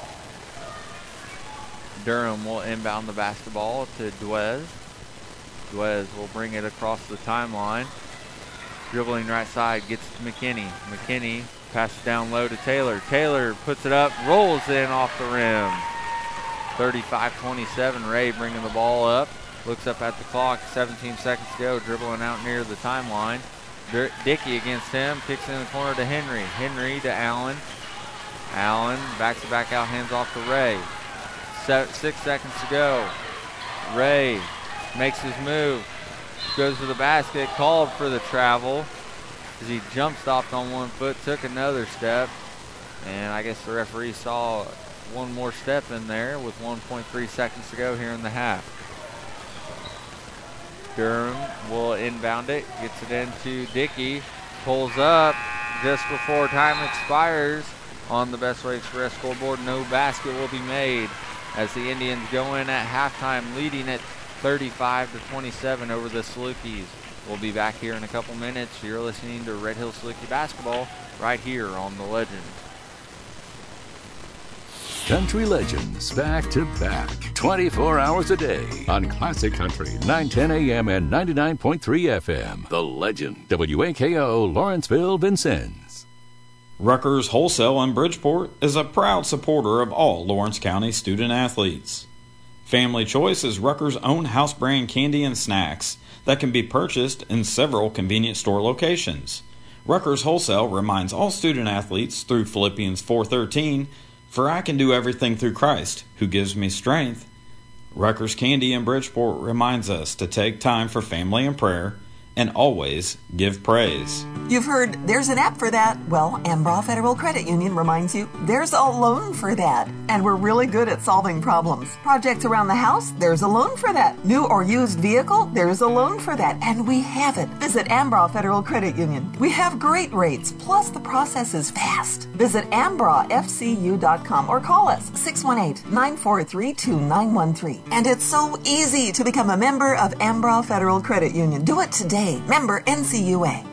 Speaker 2: Durham will inbound the basketball to Dwez. Dwez will bring it across the timeline. Dribbling right side, gets to McKinney. McKinney passes down low to Taylor. Taylor puts it up, rolls in off the rim. 35-27, Ray bringing the ball up. Looks up at the clock, 17 seconds to go, dribbling out near the timeline. Dickey against him, kicks in the corner to Henry. Henry to Allen. Allen backs it back out, hands off to Ray. 6 seconds to go. Ray makes his move, goes to the basket, called for the travel as he jump stopped on 1 foot, took another step, and I guess the referee saw one more step in there with 1.3 seconds to go here in the half. Durham will inbound it, gets it into Dickey, pulls up just before time expires on the Best Way Express scoreboard. No basket will be made as the Indians go in at halftime leading it 35-27 over the Salukis. We'll be back here in a couple minutes. You're listening to Red Hill Saluki basketball right here on The Legend.
Speaker 11: Country Legends, back to back, 24 hours a day on Classic Country, 910 AM and 99.3 FM. The Legend, WAKO, Lawrenceville, Vincennes.
Speaker 12: Rutgers Wholesale in Bridgeport is a proud supporter of all Lawrence County student athletes. Family Choice is Rutgers' own house brand candy and snacks that can be purchased in several convenient store locations. Rutgers Wholesale reminds all student athletes through Philippians 4:13, "For I can do everything through Christ, who gives me strength." Rutgers Candy in Bridgeport reminds us to take time for family and prayer and always give praise.
Speaker 7: You've heard there's an app for that. Well, Ambraw Federal Credit Union reminds you there's a loan for that. And we're really good at solving problems. Projects around the house, there's a loan for that. New or used vehicle, there's a loan for that. And we have it. Visit Ambraw Federal Credit Union. We have great rates, plus the process is fast. Visit ambrawfcu.com or call us 618-943-2913. And it's so easy to become a member of Ambraw Federal Credit Union. Do it today. Member NCUA.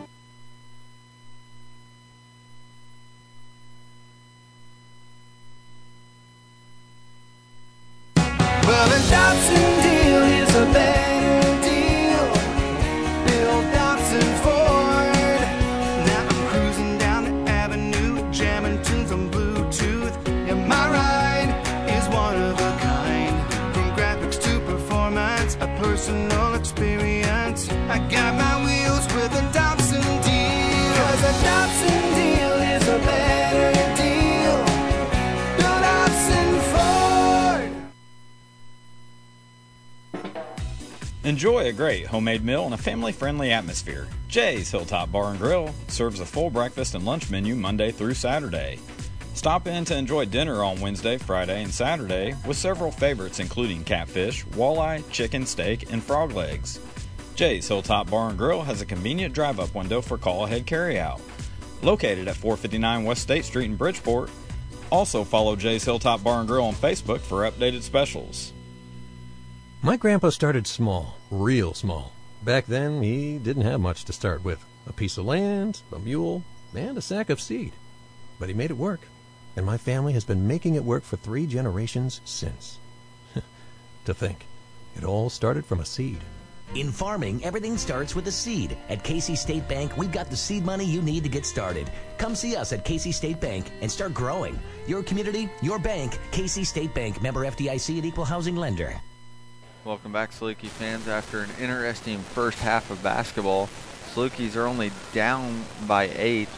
Speaker 13: Well, the Dobson deal is a better deal. Bill Dobson Ford. Now I'm cruising down the avenue, jamming tunes on Bluetooth. Yeah, my ride is one of a kind. From graphics to performance, a personal experience. I got my wheels with a Dobson deal. 'Cause a Dobson deal is a better deal. Bill Dobson Ford.
Speaker 12: Enjoy a great homemade meal in a family-friendly atmosphere. Jay's Hilltop Bar and Grill serves a full breakfast and lunch menu Monday through Saturday. Stop in to enjoy dinner on Wednesday, Friday, and Saturday with several favorites including catfish, walleye, chicken, steak, and frog legs. Jay's Hilltop Bar and Grill has a convenient drive-up window for call-ahead carryout. Located at 459 West State Street in Bridgeport. Also follow Jay's Hilltop Bar and Grill on Facebook for updated specials.
Speaker 14: My grandpa started small, real small. Back then, he didn't have much to start with. A piece of land, a mule, and a sack of seed. But he made it work, and my family has been making it work for 3 generations since. To think, it all started from a seed.
Speaker 15: In farming, everything starts with a seed. At Casey State Bank, we've got the seed money you need to get started. Come see us at Casey State Bank and start growing. Your community, your bank. Casey State Bank, member FDIC and equal housing lender.
Speaker 2: Welcome back, Saluki fans. After an interesting first half of basketball, Salukis are only down by 8,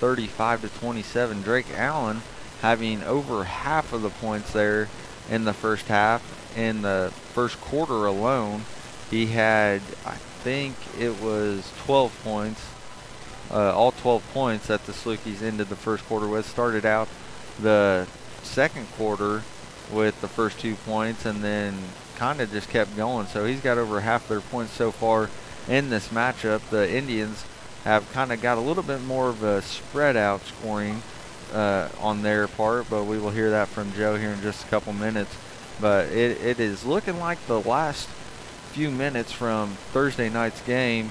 Speaker 2: 35-27. Drake Allen having over half of the points there in the first half. In the first quarter alone, he had, I think it was 12 points, all 12 points that the Salukis ended the first quarter with. Started out the second quarter with the first 2 points and then kind of just kept going. So he's got over half their points so far in this matchup. The Indians have kind of got a little bit more of a spread out scoring on their part, but we will hear that from Joe here in just a couple minutes. But it is looking like the last few minutes from Thursday night's game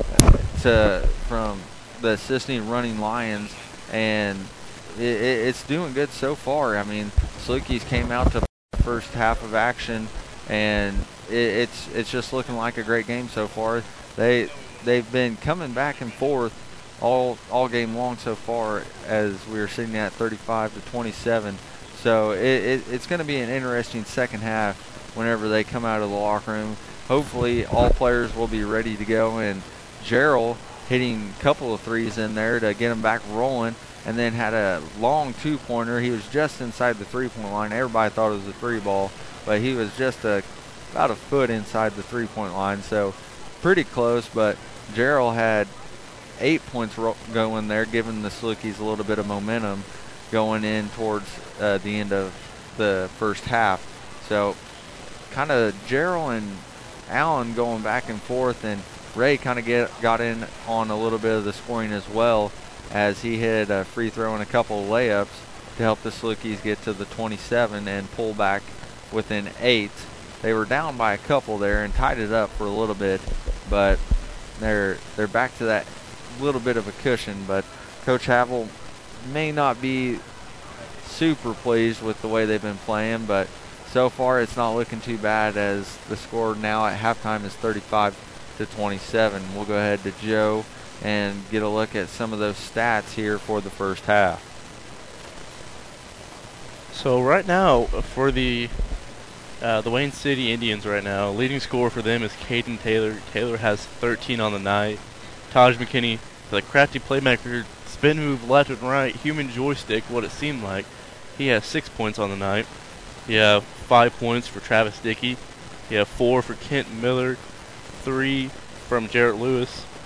Speaker 2: from the assisting running Lions, and it's doing good so far. I mean, Salukis came out to the first half of action, and it's just looking like a great game so far. They've been coming back and forth all game long so far, as we are sitting at 35-27. So it's going to be an interesting second half whenever they come out of the locker room. Hopefully all players will be ready to go, and Gerald hitting a couple of threes in there to get them back rolling, and then had a long two-pointer. He was just inside the three-point line. Everybody thought it was a three ball, but he was just about a foot inside the three-point line, so pretty close. But Gerald had 8 points going there, giving the Salukis a little bit of momentum going in towards the end of the first half. So kind of Gerald and Allen going back and forth, and Ray kind of got in on a little bit of the scoring as well, as he hit a free throw and a couple of layups to help the Salukis get to the 27 and pull back within 8. They were down by a couple there and tied it up for a little bit, but they're back to that little bit of a cushion. But Coach Havel may not be super pleased with the way they've been playing, but so far it's not looking too bad, as the score now at halftime is 35-27. We'll go ahead to Joe and get a look at some of those stats here for the first half.
Speaker 3: So right now for the Wayne City Indians right now, leading scorer for them is Caden Taylor. Taylor has 13 on the night. Taj McKinney, the crafty playmaker, spin move left and right, human joystick, what it seemed like. He has 6 points on the night. You have 5 points for Travis Dickey. You have 4 for Kent Miller, 3 from Jarrett Lewis,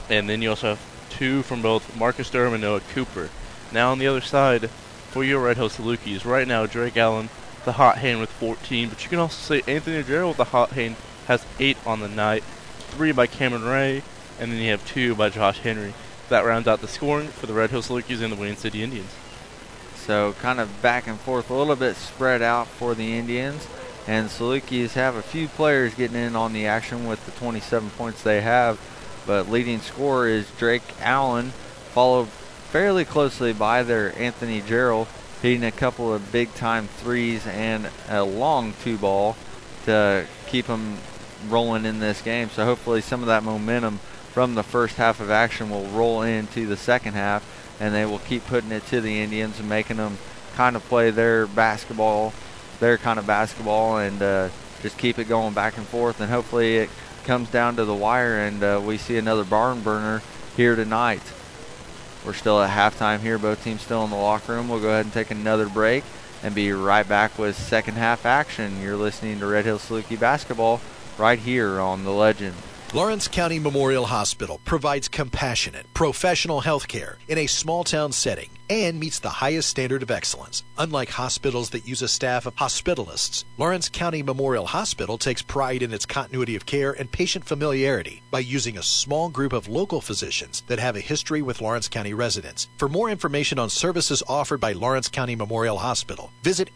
Speaker 3: And then you also have 2 from both Marcus Durham and Noah Cooper. Now on the other side, for your Red Hill Salukis, right now Drake Allen, the hot hand with 14. But you can also say Anthony Gerald, the hot hand, has 8 on the night. 3 by Cameron Ray, and then you have 2 by Josh Henry. That rounds out the scoring for the Red Hill Salukis and the Wayne City Indians.
Speaker 2: So kind of back and forth, a little bit spread out for the Indians. And Salukis have a few players getting in on the action with the 27 points they have. But leading scorer is Drake Allen, followed fairly closely by their Anthony Gerald, hitting a couple of big-time threes and a long 2-ball to keep them rolling in this game. So hopefully some of that momentum from the first half of action will roll into the second half, and they will keep putting it to the Indians and making them kind of play their basketball, their kind of basketball, and just keep it going back and forth. And hopefully it comes down to the wire and we see another barn burner here tonight. We're still at halftime here. Both teams still in the locker room. We'll go ahead and take another break and be right back with second half action. You're listening to Red Hill Saluki basketball right here on The Legend.
Speaker 8: Lawrence County Memorial Hospital provides compassionate, professional health care in a small-town setting and meets the highest standard of excellence. Unlike hospitals that use a staff of hospitalists, Lawrence County Memorial Hospital takes pride in its continuity of care and patient familiarity by using a small group of local physicians that have a history with Lawrence County residents. For more information on services offered by Lawrence County Memorial Hospital, visit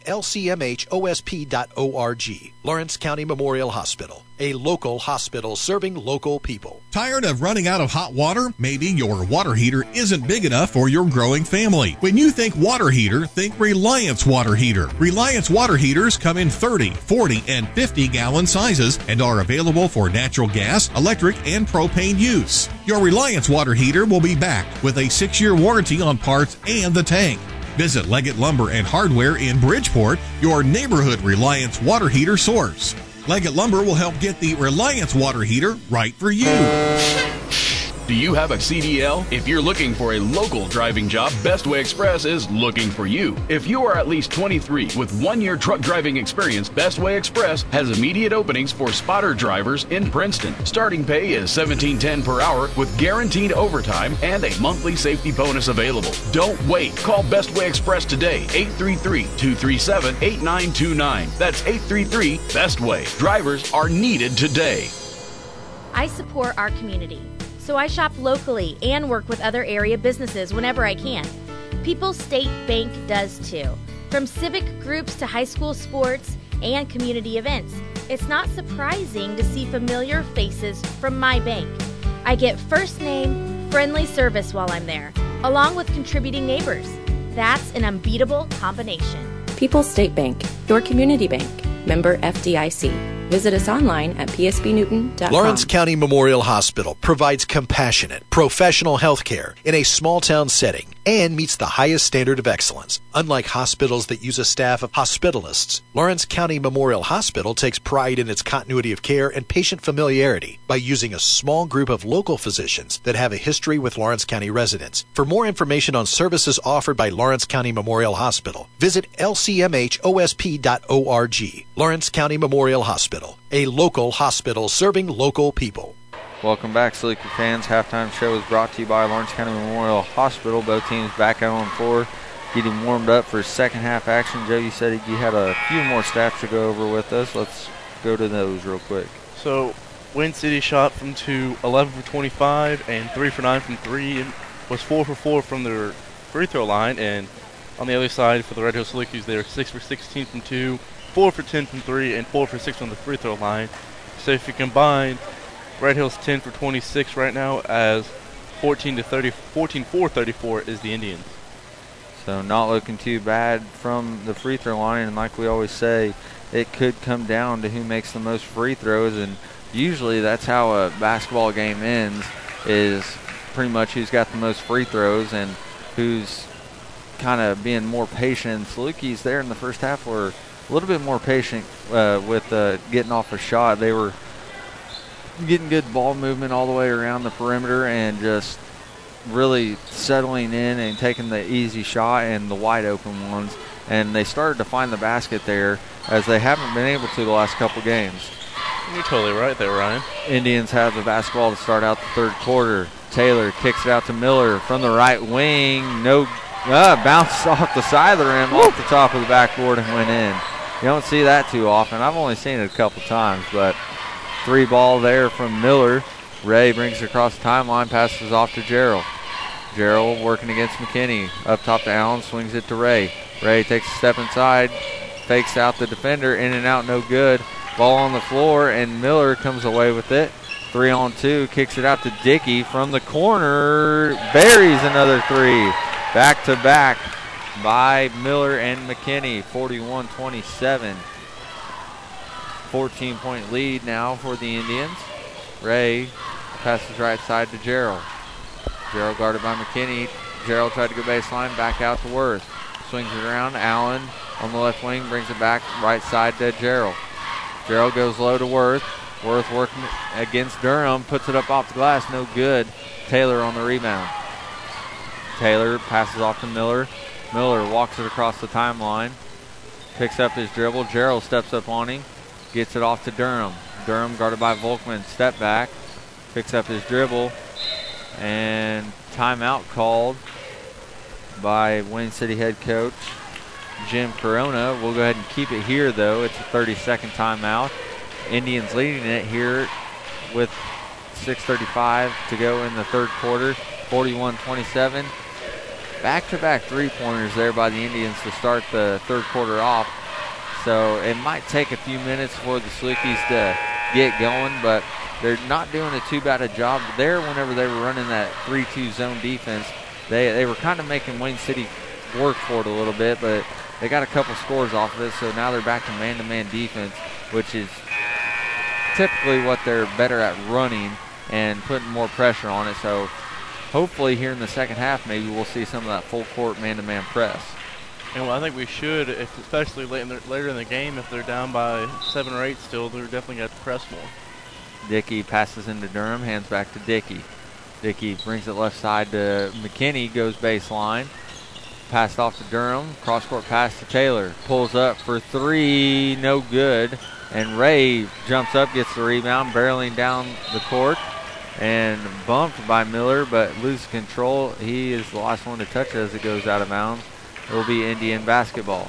Speaker 8: lcmhosp.org. Lawrence County Memorial Hospital, a local hospital serving local people.
Speaker 16: Tired of running out of hot water? Maybe your water heater isn't big enough for your growing family. When you think water heater, think Reliance Water Heater. Reliance Water Heaters come in 30, 40, and 50-gallon sizes and are available for natural gas, electric, and propane use. Your Reliance Water Heater will be backed with a 6-year warranty on parts and the tank. Visit Leggett Lumber and Hardware in Bridgeport, your neighborhood Reliance Water Heater source. Leggett Lumber will help get the Reliance Water Heater right for you.
Speaker 17: Do you have a CDL? If you're looking for a local driving job, Bestway Express is looking for you. If you are at least 23 with 1-year truck driving experience, Bestway Express has immediate openings for spotter drivers in Princeton. Starting pay is $17.10 per hour with guaranteed overtime and a monthly safety bonus available. Don't wait. Call Bestway Express today, 833-237-8929. That's 833-BESTWAY. Drivers are needed today.
Speaker 5: I support our community, so I shop locally and work with other area businesses whenever I can. People's State Bank does too. From civic groups to high school sports and community events, it's not surprising to see familiar faces from my bank. I get first name, friendly service while I'm there, along with contributing neighbors. That's an unbeatable combination.
Speaker 6: People's State Bank, your community bank. Member FDIC. Visit us online at psbnewton.com.
Speaker 8: Lawrence County Memorial Hospital provides compassionate, professional health care in a small-town setting and meets the highest standard of excellence. Unlike hospitals that use a staff of hospitalists, Lawrence County Memorial Hospital takes pride in its continuity of care and patient familiarity by using a small group of local physicians that have a history with Lawrence County residents. For more information on services offered by Lawrence County Memorial Hospital, visit lcmhosp.org. Lawrence County Memorial Hospital, a local hospital serving local people.
Speaker 2: Welcome back, Saluki fans. Halftime show is brought to you by Lawrence County Memorial Hospital. Both teams back out on the floor, getting warmed up for second half action. Joe, you said you had a few more stats to go over with us. Let's go to those real quick.
Speaker 3: So, Wayne City shot from 2, 11 for 25, and 3 for 9 from 3, and was 4 for 4 from their free throw line. And on the other side, for the Red Hill Salukis, they were 6 for 16 from 2, 4 for 10 from 3, and 4 for 6 from the free throw line. So if you combine, Red Hill's 10 for 26 right now, as 14 for 34 is the Indians.
Speaker 2: So not looking too bad from the free throw line, and like we always say, it could come down to who makes the most free throws, and usually that's how a basketball game ends, is pretty much who's got the most free throws and who's kind of being more patient. And Salukis there in the first half were a little bit more patient with getting off a shot. They were getting good ball movement all the way around the perimeter and just really settling in and taking the easy shot and the wide open ones. And they started to find the basket there, as they haven't been able to the last couple games.
Speaker 3: You're totally right there, Ryan.
Speaker 2: Indians have the basketball to start out the third quarter. Taylor kicks it out to Miller from the right wing. Bounced off the side of the rim, off the top of the backboard and went in. You don't see that too often. I've only seen it a couple times, but 3 ball there from Miller. Ray brings it across the timeline, passes off to Gerald. Gerald working against McKinney. Up top to Allen, swings it to Ray. Ray takes a step inside, fakes out the defender, in and out, no good. Ball on the floor, and Miller comes away with it. 3-on-2, kicks it out to Dickey from the corner, buries another 3. Back-to-back by Miller and McKinney, 41-27. 14-point lead now for the Indians. Ray passes right side to Gerald. Gerald guarded by McKinney. Gerald tried to go baseline, back out to Worth. Swings it around. Allen on the left wing brings it back right side to Gerald. Gerald goes low to Worth. Worth working against Durham, puts it up off the glass, no good. Taylor on the rebound. Taylor passes off to Miller. Miller walks it across the timeline, picks up his dribble. Gerald steps up on him, gets it off to Durham. Durham guarded by Volkman, step back, picks up his dribble, and timeout called by Wayne City head coach Jim Corona. We'll go ahead and keep it here, though. It's a 30-second timeout. Indians leading it here with 6:35 to go in the third quarter, 41-27. Back-to-back three-pointers there by the Indians to start the third quarter off. So it might take a few minutes for the Salukis to get going, but they're not doing a too bad a job there. Whenever they were running that 3-2 zone defense, they were kind of making Wayne City work for it a little bit, but they got a couple scores off of it, so now they're back to man-to-man defense, which is typically what they're better at running and putting more pressure on it. So hopefully here in the second half, maybe we'll see some of that full-court man-to-man press.
Speaker 3: And well, I think we should, especially later in the game, if they're down by 7 or 8 still, they're definitely got to press more.
Speaker 2: Dickey passes into Durham, hands back to Dickey. Dickey brings it left side to McKinney, goes baseline. Passed off to Durham, cross-court pass to Taylor. Pulls up for 3, no good. And Ray jumps up, gets the rebound, barreling down the court. And bumped by Miller, but loses control. He is the last one to touch it as it goes out of bounds. It will be Indian basketball.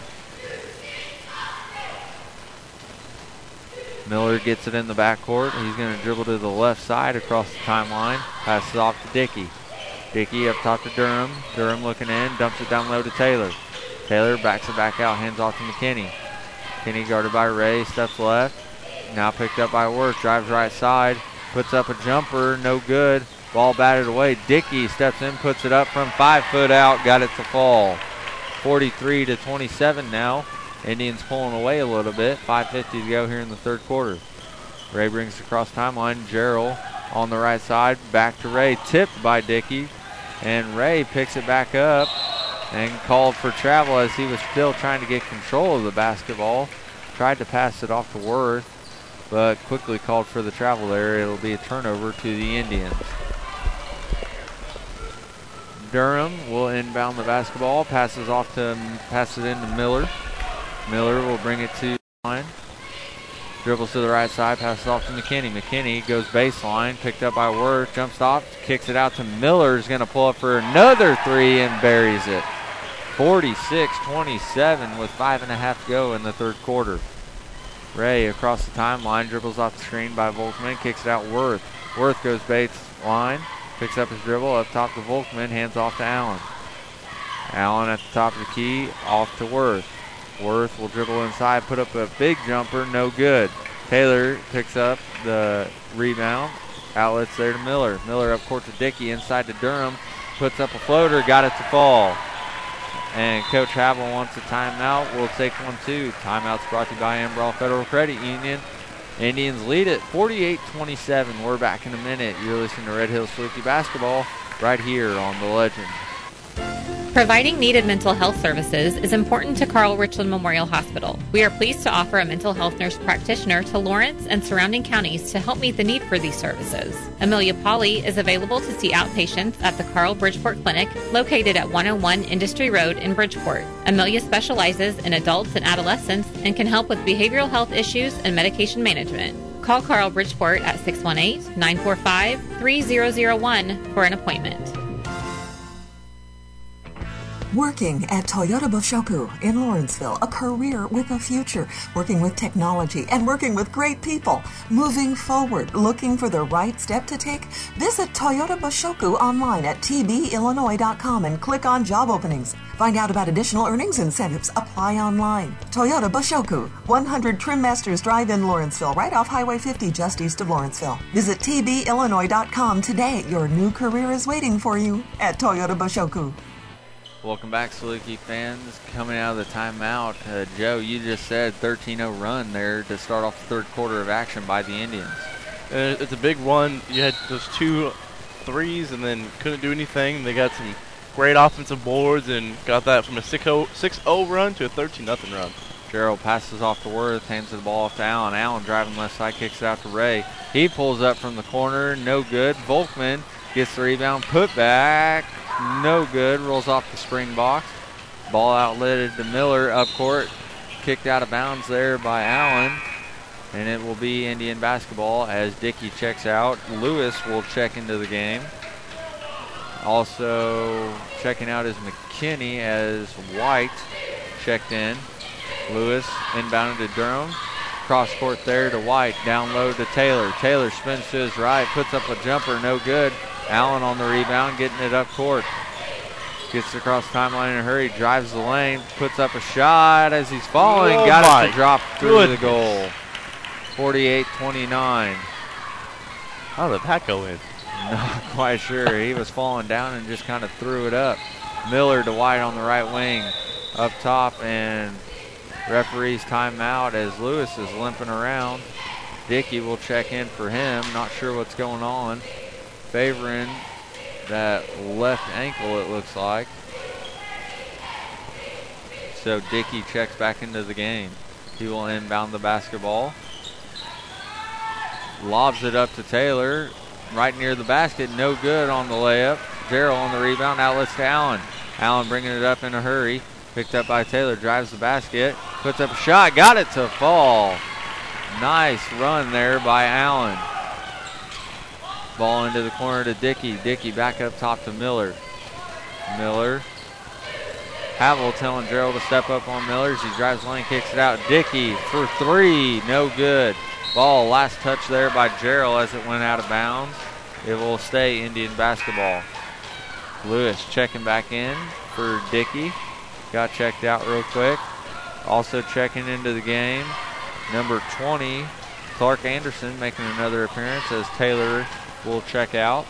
Speaker 2: Miller gets it in the backcourt. He's going to dribble to the left side across the timeline. Passes off to Dickey. Dickey up top to Durham. Durham looking in, dumps it down low to Taylor. Taylor backs it back out, hands off to McKinney. McKinney guarded by Ray, steps left. Now picked up by Worth, drives right side. Puts up a jumper, no good. Ball batted away. Dickey steps in, puts it up from 5 foot out, got it to fall. 43-27 now. Indians pulling away a little bit. 5:50 to go here in the third quarter. Ray brings it across timeline. Gerald on the right side. Back to Ray. Tipped by Dickey. And Ray picks it back up and called for travel as he was still trying to get control of the basketball. Tried to pass it off to Worth, but quickly called for the travel there. It'll be a turnover to the Indians. Durham will inbound the basketball, passes it into Miller. Miller will bring it to the line. Dribbles to the right side, passes off to McKinney. McKinney goes baseline, picked up by Worth, jumps off, kicks it out to Miller. Is going to pull up for another 3 and buries it. 46-27 with 5.5 to go in the third quarter. Ray across the timeline, dribbles off the screen by Volkman, kicks it out Worth. Worth goes baseline, picks up his dribble, up top to Volkman, hands off to Allen. Allen at the top of the key, off to Worth. Worth will dribble inside, put up a big jumper, no good. Taylor picks up the rebound. Outlets there to Miller. Miller up court to Dickey, inside to Durham. Puts up a floater, got it to fall. And Coach Havel wants a timeout. We'll take one too. Timeout's brought to you by Ambrall Federal Credit Union. Indians lead it 48-27. We're back in a minute. You're listening to Red Hills Saluki Basketball right here on The Legend.
Speaker 4: Providing needed mental health services is important to Carl Richland Memorial Hospital. We are pleased to offer a mental health nurse practitioner to Lawrence and surrounding counties to help meet the need for these services. Amelia Pauley is available to see outpatients at the Carl Bridgeport Clinic, located at 101 Industry Road in Bridgeport. Amelia specializes in adults and adolescents and can help with behavioral health issues and medication management. Call Carl Bridgeport at 618-945-3001 for an appointment.
Speaker 7: Working at Toyota Boshoku in Lawrenceville, a career with a future, working with technology and working with great people, moving forward, looking for the right step to take. Visit Toyota Boshoku online at tbillinois.com and click on job openings. Find out about additional earnings incentives. Apply online. Toyota Boshoku, 100 Trim Masters Drive in Lawrenceville, right off Highway 50 just east of Lawrenceville. Visit tbillinois.com today. Your new career is waiting for you at Toyota Boshoku.
Speaker 2: Welcome back, Saluki fans. Coming out of the timeout, Joe, you just said 13-0 run there to start off the third quarter of action by the Indians.
Speaker 3: It's a big run. You had those 2 threes and then couldn't do anything. They got some great offensive boards and got that from a 6-0 run to a 13-0 run.
Speaker 2: Gerald passes off to Worth, hands the ball off to Allen. Allen driving left side, kicks it out to Ray. He pulls up from the corner, no good. Volkman gets the rebound, put back. No good. Rolls off the spring box. Ball outletted to Miller up court. Kicked out of bounds there by Allen. And it will be Indian basketball as Dickey checks out. Lewis will check into the game. Also checking out is McKinney as White checked in. Lewis inbounded to Durham. Cross court there to White. Down low to Taylor. Taylor spins to his right. Puts up a jumper. No good. Allen on the rebound, getting it up court. Gets across the timeline in a hurry, drives the lane, puts up a shot as he's falling. Got it to drop through the goal. 48-29.
Speaker 3: How did that go in?
Speaker 2: Not quite sure. He was falling down and just kind of threw it up. Miller to White on the right wing. Up top, and referee's timeout as Lewis is limping around. Dickey will check in for him. Not sure what's going on. Favoring that left ankle, it looks like. So Dickey checks back into the game. He will inbound the basketball. Lobs it up to Taylor. Right near the basket. No good on the layup. Gerald on the rebound. Outlets to Allen. Allen bringing it up in a hurry. Picked up by Taylor. Drives the basket. Puts up a shot. Got it to fall. Nice run there by Allen. Ball into the corner to Dickey. Dickey back up top to Miller. Miller. Havel telling Gerald to step up on Miller as he drives lane, kicks it out. Dickey for 3. No good. Ball last touch there by Gerald as it went out of bounds. It will stay Indian basketball. Lewis checking back in for Dickey. Got checked out real quick. Also checking into the game, number 20, Clark Anderson, making another appearance as Taylor will check out.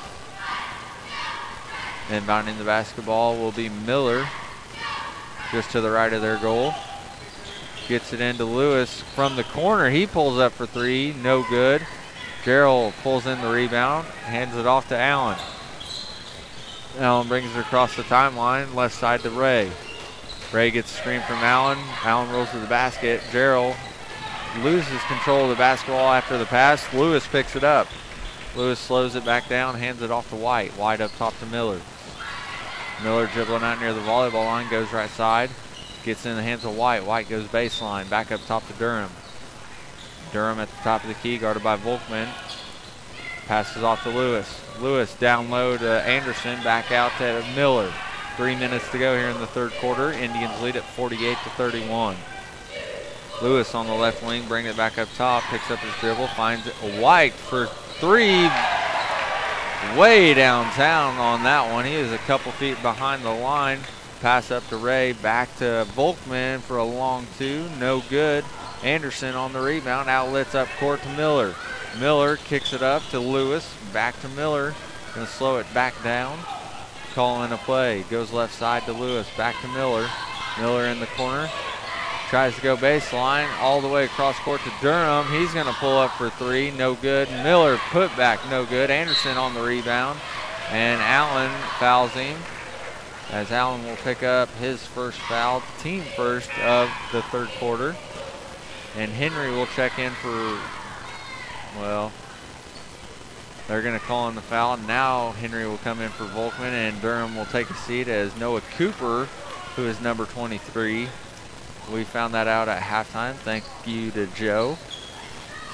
Speaker 2: Inbounding the basketball will be Miller, just to the right of their goal. Gets it into Lewis from the corner. He pulls up for 3, no good. Gerald pulls in the rebound, hands it off to Allen. Allen brings it across the timeline, left side to Ray. Ray gets a screen from Allen. Allen rolls to the basket. Gerald loses control of the basketball after the pass. Lewis picks it up. Lewis slows it back down, hands it off to White. White up top to Miller. Miller dribbling out near the volleyball line, goes right side. Gets in the hands of White. White goes baseline, back up top to Durham. Durham at the top of the key, guarded by Volkman. Passes off to Lewis. Lewis down low to Anderson, back out to Miller. 3 minutes to go here in the third quarter. Indians lead at 48-31. Lewis on the left wing, bringing it back up top, picks up his dribble, finds White for 3. Way downtown on that one. He is a couple feet behind the line. Pass up to Ray, back to Volkman for a long 2. No good. Anderson on the rebound, outlets up court to Miller. Miller kicks it up to Lewis, back to Miller. Gonna slow it back down. Calling a play. Goes left side to Lewis, back to Miller. Miller in the corner. Tries to go baseline all the way across court to Durham. He's going to pull up for 3. No good. Miller put back. No good. Anderson on the rebound. And Allen fouls him, as Allen will pick up his first foul, team first of the third quarter. And Henry will check in for, well, they're going to call in the foul. Now Henry will come in for Volkman, and Durham will take a seat as Noah Cooper, who is number 23. We found that out at halftime. Thank you to Joe.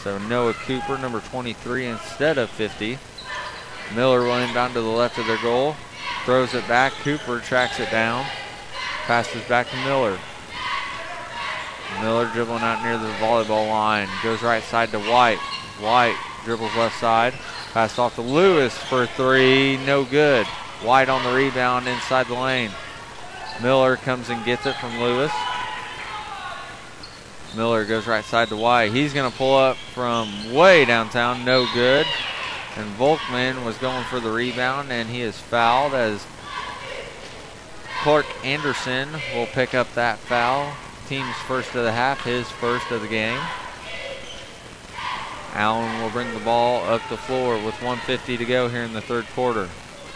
Speaker 2: So Noah Cooper, number 23, instead of 50. Miller will inbound to the left of their goal. Throws it back. Cooper tracks it down. Passes back to Miller. Miller dribbling out near the volleyball line. Goes right side to White. White dribbles left side. Pass off to Lewis for three. No good. White on the rebound inside the lane. Miller comes and gets it from Lewis. Miller goes right side to White. He's going to pull up from way downtown. No good. And Volkman was going for the rebound, and he is fouled as Clark Anderson will pick up that foul. Team's first of the half, his first of the game. Allen will bring the ball up the floor with 1:50 to go here in the third quarter.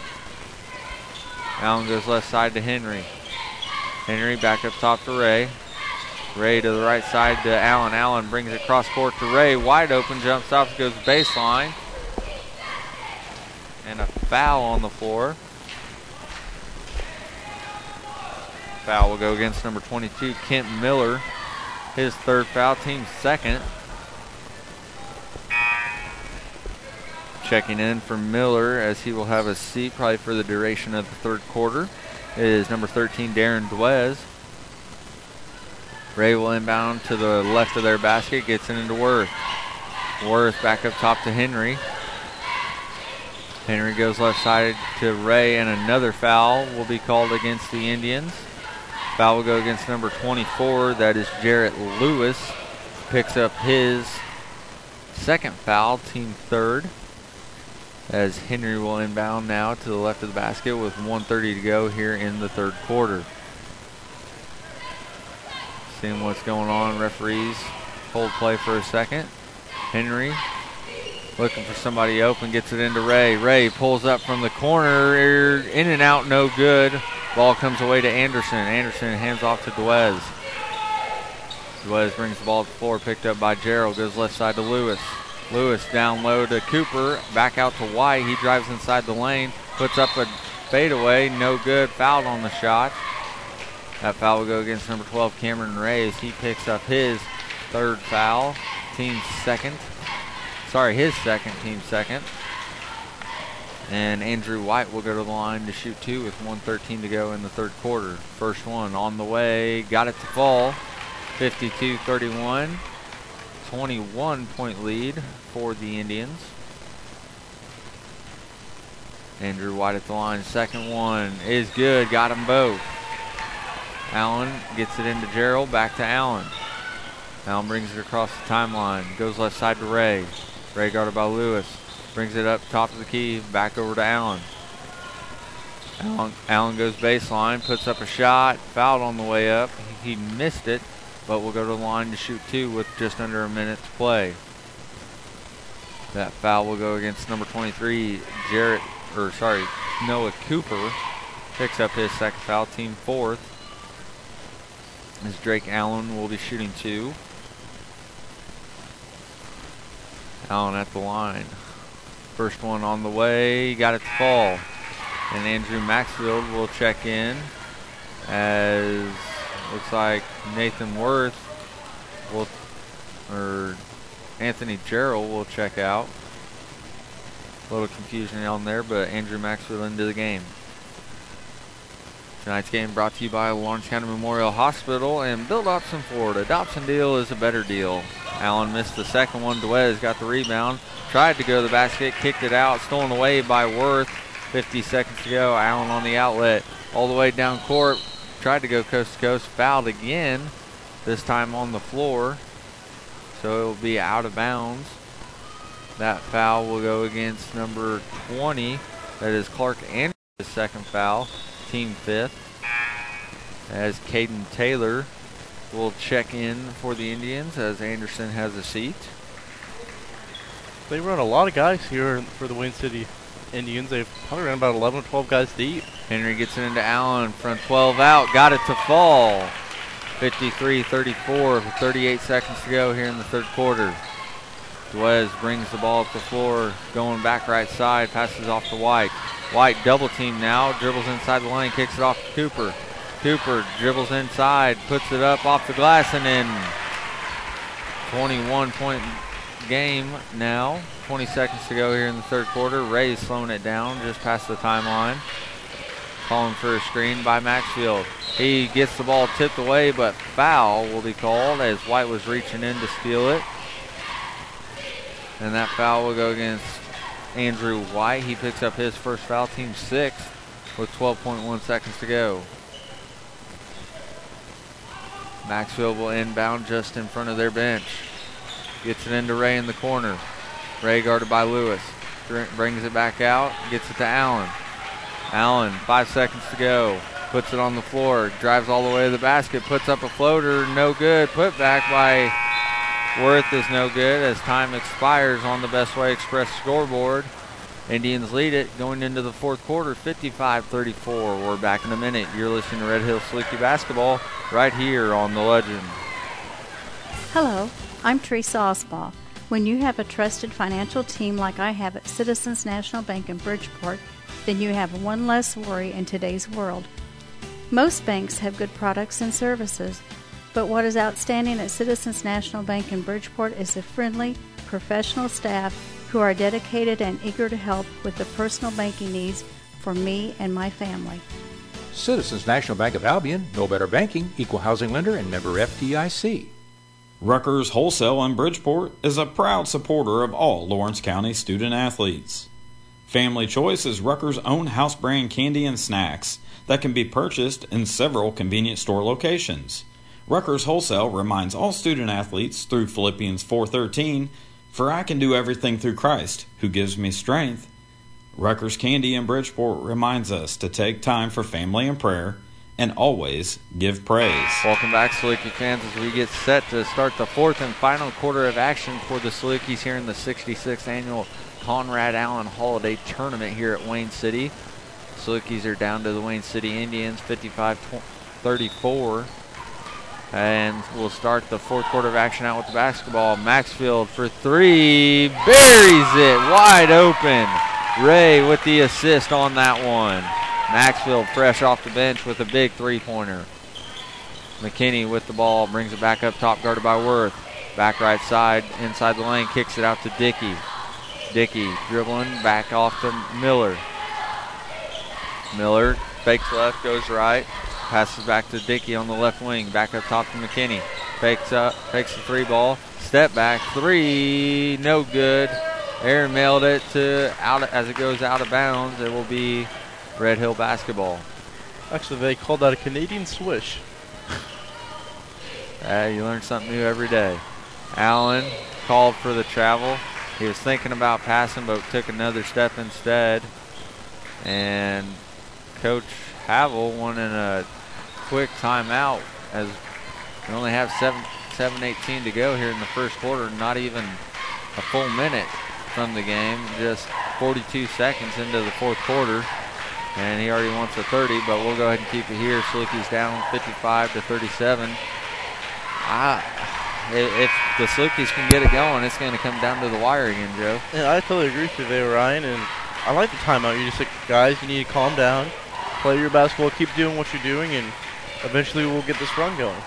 Speaker 2: Allen goes left side to Henry. Henry back up top to Ray. Ray to the right side to Allen. Allen brings it cross court to Ray. Wide open, jumps off, goes baseline. And a foul on the floor. Foul will go against number 22, Kent Miller. His third foul, team's second. Checking in for Miller as he will have a seat probably for the duration of the third quarter is number 13, Darren Dwez. Ray will inbound to the left of their basket, gets it into Worth. Worth back up top to Henry. Henry goes left side to Ray, and another foul will be called against the Indians. Foul will go against number 24, that is Jarrett Lewis. Picks up his second foul, team third. As Henry will inbound now to the left of the basket with 1:30 to go here in the third quarter. Seeing what's going on, referees hold play for a second. Henry looking for somebody open, gets it into Ray. Ray pulls up from the corner, in and out, no good. Ball comes away to Anderson. Anderson hands off to Dwez. Dwez brings the ball to the floor, picked up by Gerald, goes left side to Lewis. Lewis down low to Cooper, back out to White. He drives inside the lane, puts up a fadeaway, no good, fouled on the shot. That foul will go against number 12, Cameron Ray, as he picks up his third foul, team's second. Sorry, his second, team second. And Andrew White will go to the line to shoot two with 1:13 to go in the third quarter. First one on the way, got it to fall. 52-31. 21-point lead for the Indians. Andrew White at the line. Second one is good. Got them both. Allen gets it into Gerald. Back to Allen. Allen brings it across the timeline. Goes left side to Ray. Ray guarded by Lewis. Brings it up top of the key. Back over to Allen. Allen goes baseline. Puts up a shot. Fouled on the way up. He missed it, but will go to the line to shoot two with just under a minute to play. That foul will go against number 23, Noah Cooper. Picks up his second foul, team fourth. As Drake Allen will be shooting two. Allen at the line. First one on the way, got it to fall. And Andrew Maxfield will check in as looks like Nathan Worth or Anthony Gerald will check out. A little confusion on there, but Andrew Maxfield into the game. Tonight's game brought to you by Lawrence County Memorial Hospital and Bill Dobson Ford. A Dobson deal is a better deal. Allen missed the second one. Dwez got the rebound. Tried to go to the basket, kicked it out, stolen away by Worth. 50 seconds to go. Allen on the outlet. All the way down court. Tried to go coast to coast. Fouled again. This time on the floor. So it will be out of bounds. That foul will go against number 20. That is Clark Anderson's second foul. Team fifth. As Caden Taylor will check in for the Indians as Anderson has a seat.
Speaker 3: They run a lot of guys here for the Wayne City Indians. They've probably run about 11 or 12 guys deep.
Speaker 2: Henry gets it into Allen from 12 out. Got it to fall. 53-34 with 38 seconds to go here in the third quarter. Dwez brings the ball up the floor, going back right side, passes off to White. White double team now, dribbles inside the lane, kicks it off to Cooper. Cooper dribbles inside, puts it up off the glass, and in 21-point game now. 20 seconds to go here in the third quarter. Ray's slowing it down just past the timeline. Calling for a screen by Maxfield. He gets the ball tipped away, but foul will be called as White was reaching in to steal it. And that foul will go against Andrew White. He picks up his first foul, team 6, with 12.1 seconds to go. Maxfield will inbound just in front of their bench. Gets it into Ray in the corner. Ray guarded by Lewis. Brings it back out, gets it to Allen. Allen, 5 seconds to go. Puts it on the floor, drives all the way to the basket, puts up a floater, no good. Put back by Worth is no good as time expires on the Best Way Express scoreboard. Indians lead it going into the fourth quarter, 55-34. We're back in a minute. You're listening to Red Hill Saluki basketball right here on The Legend.
Speaker 9: Hello, I'm Teresa Osbaugh. When you have a trusted financial team like I have at Citizens National Bank in Bridgeport, then you have one less worry in today's world. Most banks have good products and services, but what is outstanding at Citizens National Bank in Bridgeport is the friendly, professional staff who are dedicated and eager to help with the personal banking needs for me and my family.
Speaker 10: Citizens National Bank of Albion, no better banking, equal housing lender, and member FDIC.
Speaker 12: Rutgers Wholesale in Bridgeport is a proud supporter of all Lawrence County student athletes. Family Choice is Rutgers' own house brand candy and snacks that can be purchased in several convenience store locations. Rutgers Wholesale reminds all student athletes through Philippians 4:13, "For I can do everything through Christ, who gives me strength." Rutgers Candy in Bridgeport reminds us to take time for family and prayer and always give praise.
Speaker 2: Welcome back, Saluki fans, as we get set to start the fourth and final quarter of action for the Salukis here in the 66th annual Conrad Allen Holiday Tournament here at Wayne City. Salukis are down to the Wayne City Indians, 55-34. And we'll start the fourth quarter of action out with the basketball. Maxfield for three, buries it wide open. Ray with the assist on that one. Maxfield fresh off the bench with a big three-pointer. McKinney with the ball, brings it back up top, guarded by Worth. Back right side, inside the lane, kicks it out to Dickey. Dickey dribbling back off to Miller. Miller fakes left, goes right. Passes back to Dickey on the left wing. Back up top to McKinney. Fakes the three ball. Step back three. No good. Aaron mailed it to out as it goes out of bounds. It will be Red Hill basketball.
Speaker 3: Actually, they called that a Canadian swish.
Speaker 2: You learn something new every day. Allen called for the travel. He was thinking about passing, but took another step instead. And Coach Havel wanted a quick timeout as we only have 7:18 to go here in the first quarter. Not even a full minute from the game, just 42 seconds into the fourth quarter, and he already wants a 30, but we'll go ahead and keep it here. Saluki's down 55-37. If the Salukis can get it going, it's going to come down to the wire again, Joe.
Speaker 3: Yeah, I totally agree with you there, Ryan, and I like the timeout. You just say, guys, you need to calm down, play your basketball, keep doing what you're doing, and eventually we'll get this run going.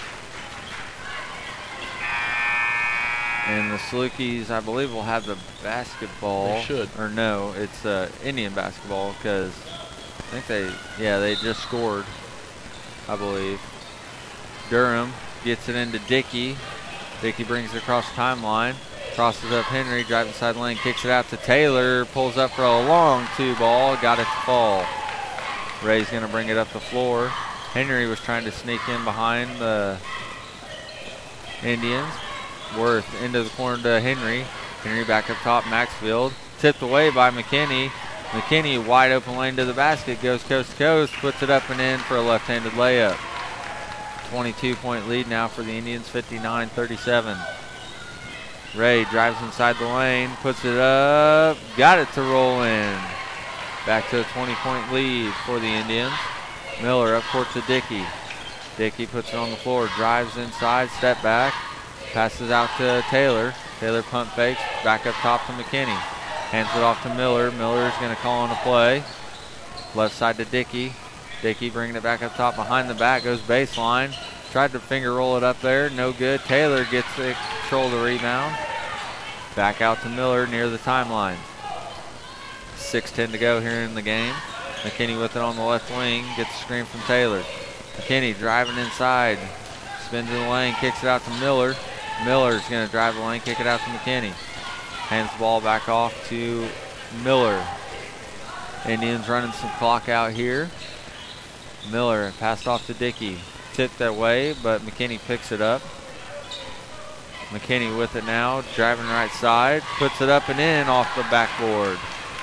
Speaker 2: And the Salukis, I believe, will have the basketball.
Speaker 3: They should.
Speaker 2: Or no, it's Indian basketball because I think they just scored, I believe. Durham gets it into Dickey. Dickey brings it across the timeline. Crosses up Henry, driving side lane, kicks it out to Taylor. Pulls up for a long two ball. Got it to fall. Ray's going to bring it up the floor. Henry was trying to sneak in behind the Indians. Worth into the corner to Henry. Henry back up top, Maxfield. Tipped away by McKinney. McKinney wide open lane to the basket. Goes coast to coast. Puts it up and in for a left-handed layup. 22-point lead now for the Indians, 59-37. Ray drives inside the lane. Puts it up. Got it to roll in. Back to a 20-point lead for the Indians. Miller up court to Dickey. Dickey puts it on the floor. Drives inside. Step back. Passes out to Taylor. Taylor pump fakes. Back up top to McKinney. Hands it off to Miller. Miller's going to call on a play. Left side to Dickey. Dickey bringing it back up top behind the back. Goes baseline. Tried to finger roll it up there. No good. Taylor gets to control the rebound. Back out to Miller near the timeline. 6:10 to go here in the game. McKinney with it on the left wing. Gets a screen from Taylor. McKinney driving inside. Spins in the lane. Kicks it out to Miller. Miller's going to drive the lane. Kick it out to McKinney. Hands the ball back off to Miller. Indians running some clock out here. Miller passed off to Dickey. Tipped that way, but McKinney picks it up. McKinney with it now, driving right side, puts it up and in off the backboard.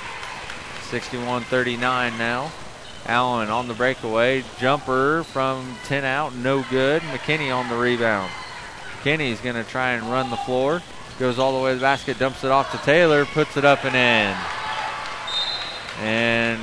Speaker 2: 61-39 now. Allen on the breakaway, jumper from 10 out, no good. McKinney on the rebound. McKinney's going to try and run the floor. Goes all the way to the basket, dumps it off to Taylor, puts it up and in. And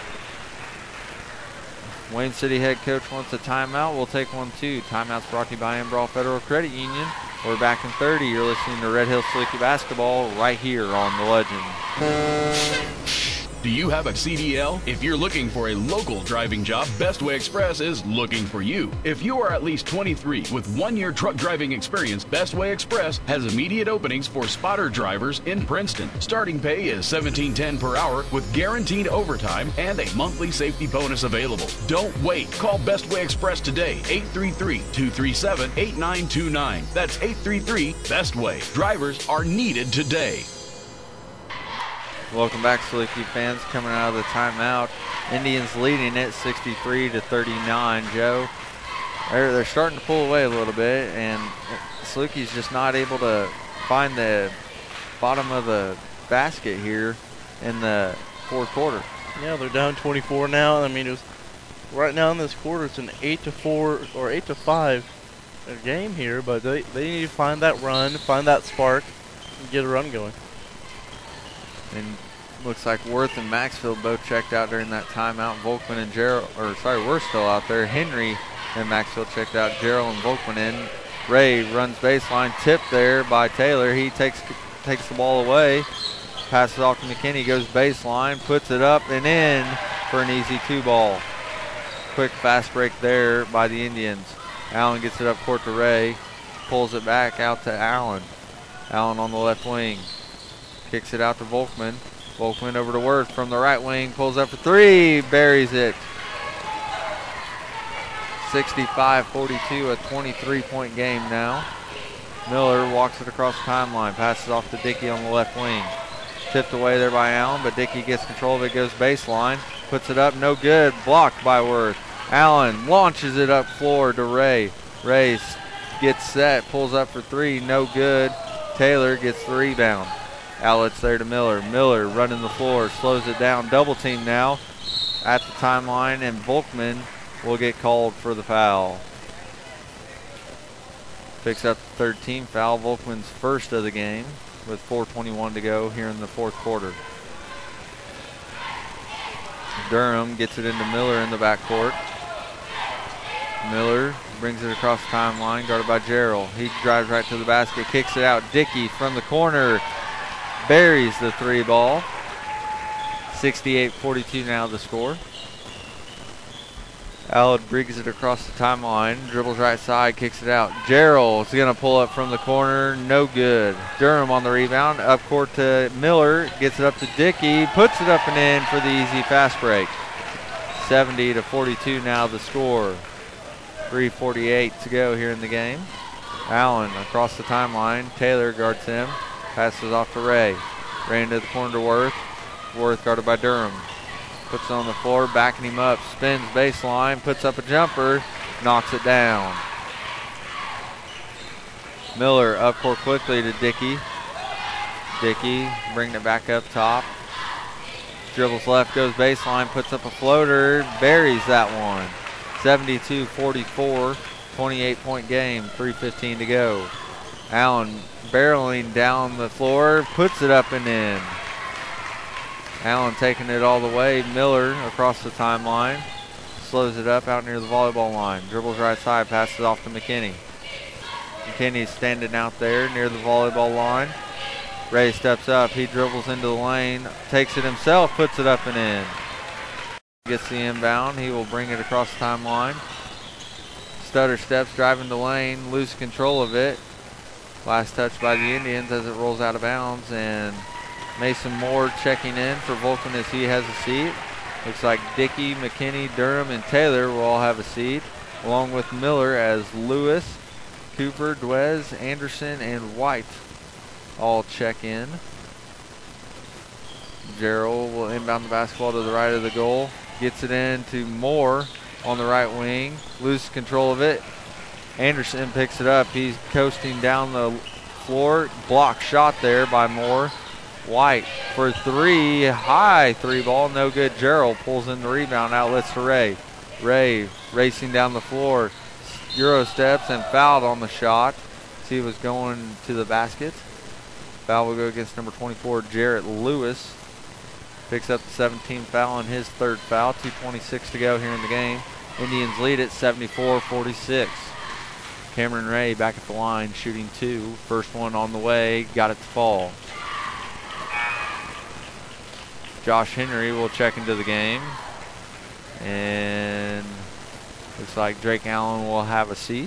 Speaker 2: Wayne City head coach wants a timeout. We'll take one too. Timeout's brought to you by Ambrall Federal Credit Union. We're back in 30. You're listening to Red Hill Saluki basketball right here on The Legend.
Speaker 17: Do you have a CDL? If you're looking for a local driving job, Bestway Express is looking for you. If you are at least 23 with 1 year truck driving experience, Bestway Express has immediate openings for spotter drivers in Princeton. Starting pay is $17.10 per hour with guaranteed overtime and a monthly safety bonus available. Don't wait. Call Bestway Express today, 833-237-8929. That's 833-BESTWAY. Drivers are needed today.
Speaker 2: Welcome back, Saluki fans. Coming out of the timeout, Indians leading it 63-39. Joe, they're starting to pull away a little bit, and Saluki's just not able to find the bottom of the basket here in the fourth quarter.
Speaker 3: Yeah, they're down 24 now. I mean, it was right now in this quarter, it's an 8-4 or 8-5 game here, but they need to find that run, find that spark, and get a run going.
Speaker 2: And looks like Worth and Maxfield both checked out during that timeout. Volkman and we're still out there. Henry and Maxfield checked out. Gerald and Volkman in. Ray runs baseline, tipped there by Taylor. He takes the ball away, passes off to McKinney, goes baseline, puts it up and in for an easy 2-ball. Quick fast break there by the Indians. Allen gets it up court to Ray, pulls it back out to Allen. Allen on the left wing. Kicks it out to Volkman. Volkman over to Worth from the right wing. Pulls up for three. Buries it. 65-42, a 23-point game now. Miller walks it across the timeline. Passes off to Dickey on the left wing. Tipped away there by Allen, but Dickey gets control of it. Goes baseline. Puts it up. No good. Blocked by Worth. Allen launches it up floor to Ray. Ray gets set. Pulls up for three. No good. Taylor gets the rebound. Outlets there to Miller. Miller running the floor, slows it down. Double team now at the timeline, and Volkman will get called for the foul. Picks up the third team foul. Volkman's first of the game with 4:21 to go here in the fourth quarter. Durham gets it into Miller in the backcourt. Miller brings it across the timeline, guarded by Gerald. He drives right to the basket, kicks it out. Dickey from the corner. Buries the 3-ball. 68-42 now the score. Allen brings it across the timeline, dribbles right side, kicks it out. Gerald's going to pull up from the corner, no good. Durham on the rebound, up court to Miller, gets it up to Dickey, puts it up and in for the easy fast break. 70-42 now the score. 3:48 to go here in the game. Allen across the timeline, Taylor guards him. Passes off to Ray. Ray into the corner to Worth. Worth guarded by Durham. Puts it on the floor, backing him up. Spins baseline, puts up a jumper, knocks it down. Miller up court quickly to Dickey. Dickey bringing it back up top. Dribbles left, goes baseline, puts up a floater, buries that one. 72-44, 28-point game, 3:15 to go. Allen barreling down the floor, puts it up and in. Allen taking it all the way. Miller across the timeline, slows it up out near the volleyball line. Dribbles right side, passes off to McKinney. McKinney's standing out there near the volleyball line. Ray steps up, he dribbles into the lane, takes it himself, puts it up and in. Gets the inbound, he will bring it across the timeline. Stutter steps, driving the lane, lose control of it. Last touch by the Indians as it rolls out of bounds, and Mason Moore checking in for Vulcan as he has a seat. Looks like Dickey, McKinney, Durham, and Taylor will all have a seat, along with Miller as Lewis, Cooper, Dwez, Anderson, and White all check in. Gerald will inbound the basketball to the right of the goal. Gets it in to Moore on the right wing. Loses control of it. Anderson picks it up. He's coasting down the floor. Block shot there by Moore. White for three. High three ball. No good. Gerald pulls in the rebound. Outlets to Ray. Ray racing down the floor. Euro steps and fouled on the shot. See, he was going to the basket. Foul will go against number 24, Jarrett Lewis. Picks up the 17th foul and his third foul. 2:26 to go here in the game. Indians lead at 74-46. Cameron Ray back at the line, shooting two. First one on the way, got it to fall. Josh Henry will check into the game. And looks like Drake Allen will have a seat.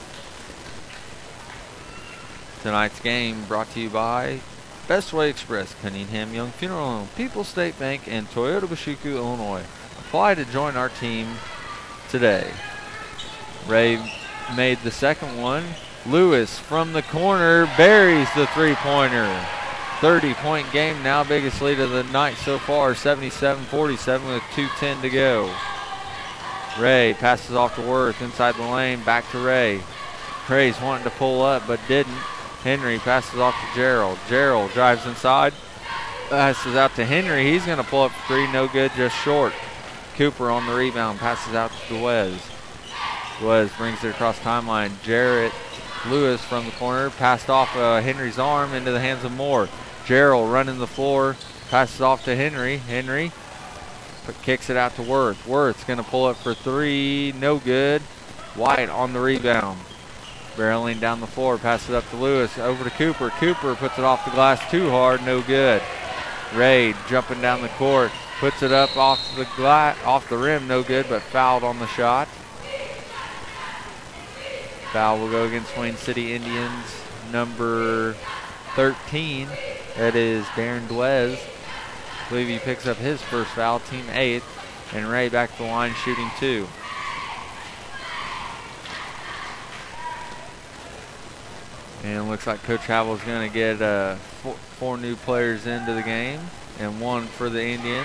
Speaker 2: Tonight's game brought to you by Best Way Express, Cunningham Young Funeral Home, People's State Bank, and Toyota Bashuku, Illinois. Apply to join our team today. Ray made the second one. Lewis from the corner buries the three-pointer. 30-point game now, biggest lead of the night so far, 77-47 with 2:10 to go. Ray passes off to Worth inside the lane, back to Ray. Ray's wanting to pull up but didn't. Henry passes off to Gerald. Gerald drives inside, passes out to Henry. He's going to pull up for three, no good, just short. Cooper on the rebound, passes out to Dwez. Dwez brings it across timeline. Jarrett Lewis from the corner, passed off Henry's arm into the hands of Moore. Gerald running the floor, passes off to Henry. Henry kicks it out to Worth. Worth's going to pull up for three, no good. White on the rebound. Barreling down the floor, passes it up to Lewis, over to Cooper. Cooper puts it off the glass too hard, no good. Ray jumping down the court, puts it up off the glass, off the rim, no good, but fouled on the shot. Foul will go against Wayne City Indians, number 13. That is Darren Dwez. I believe he picks up his first foul, team 8th. And Ray back to the line shooting two. And it looks like Coach Havel is going to get four new players into the game and one for the Indians.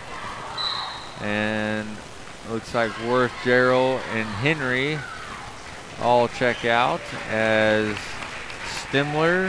Speaker 2: And it looks like Worth, Gerald, and Henry all check out as Stimler,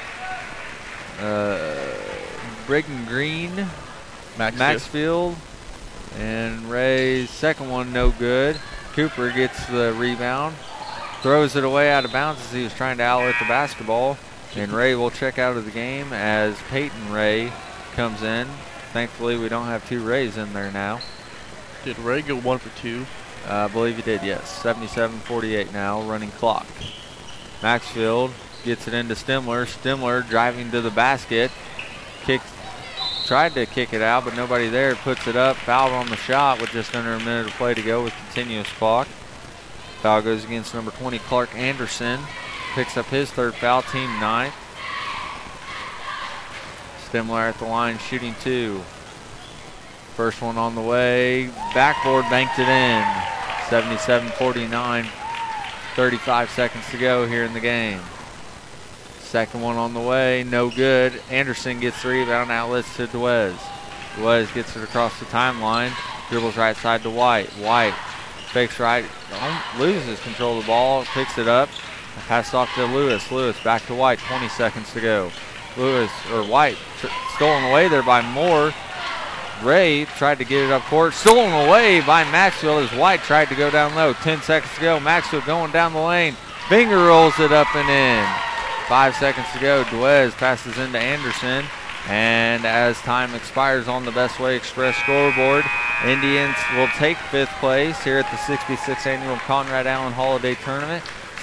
Speaker 2: Brigham Green, Maxfield, and Ray's second one no good. Cooper gets the rebound, throws it away out of bounds as he was trying to outlet the basketball, and Ray will check out of the game as Peyton Ray comes in. Thankfully, we don't have two Rays in there now.
Speaker 3: Did Ray go 1 for 2?
Speaker 2: I believe he did, yes. 77-48 now, running clock. Maxfield gets it into Stimler. Stimler driving to the basket. Tried to kick it out, but nobody there. Puts it up. Fouled on the shot with just under a minute of play to go with continuous clock. Foul goes against number 20, Clark Anderson. Picks up his third foul, team 9th. Stimler at the line shooting two. First one on the way. Backboard banked it in. 77-49. 35 seconds to go here in the game. Second one on the way. No good. Anderson gets the rebound. Outlets to Dwez. Dwez gets it across the timeline. Dribbles right side to White. White fakes right. Loses control of the ball. Picks it up. Passed off to Lewis. Lewis back to White. 20 seconds to go. White stolen away there by Moore. Ray tried to get it up court. Stolen away by Maxfield as White tried to go down low. 10 seconds to go. Maxfield going down the lane. Finger rolls it up and in. 5 seconds to go. Dwez passes into Anderson. And as time expires on the Best Way Express scoreboard, Indians will take 5th place here at the 66th Annual Conrad Allen Holiday Tournament.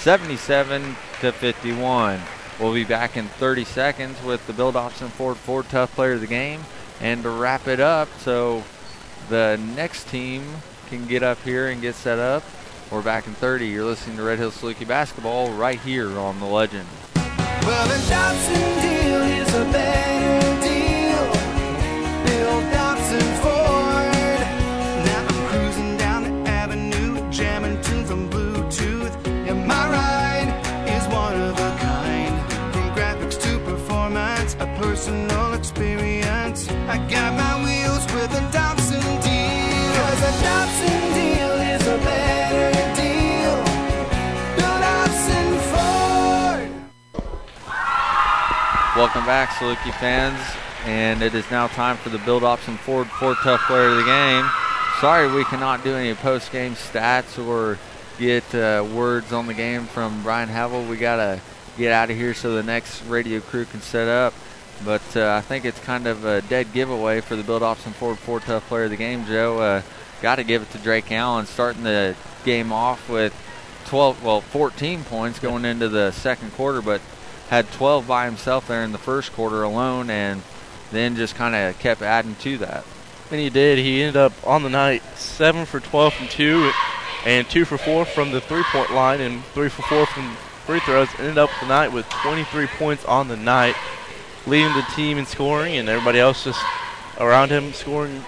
Speaker 2: 77-51. We'll be back in 30 seconds with the Bill Dobson Ford Tough Player of the Game. And to wrap it up, so the next team can get up here and get set up. We're back in 30. You're listening to Red Hills Saluki Basketball right here on The Legend.
Speaker 13: Well, the Dobson deal is a better deal. Bill Dobson Ford. Now I'm cruising down the avenue, jamming tunes on Bluetooth. Yeah, my ride is one of a kind. From graphics to performance, a personal experience. I got my wheels with a Dobson deal. 'Cause a Dobson deal is a better deal. Bill Dobson Ford.
Speaker 2: Welcome back, Saluki fans, and it is now time for the Bill Dobson Ford Ford Tough Player of the Game. Sorry we cannot do any post-game stats or get words on the game from Brian Havel. We got to get out of here so the next radio crew can set up. But I think it's kind of a dead giveaway for the Bill Dobson Ford Ford Tough Player of the Game, Joe. Got to give it to Drake Allen, starting the game off with 14 points going into the second quarter, but had 12 by himself there in the first quarter alone, and then just kind of kept adding to that.
Speaker 3: And he did. He ended up on the night 7 for 12 from 2 and 2 for 4 from the three-point line and 3 for 4 from free throws. Ended up the night with 23 points on the night, leading the team in scoring, and everybody else just around him scoring,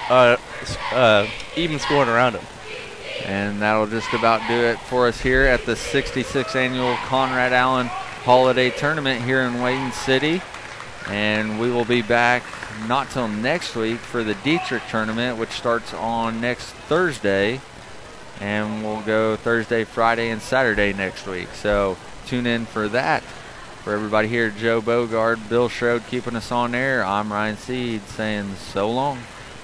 Speaker 3: even scoring around him.
Speaker 2: And that'll just about do it for us here at the 66th Annual Conrad Allen Holiday Tournament here in Wayne City. And we will be back not till next week for the Dietrich Tournament, which starts on next Thursday. And we'll go Thursday, Friday, and Saturday next week. So tune in for that. For everybody here, Joe Bogard, Bill Schroed keeping us on air. I'm Ryan Seed saying so long.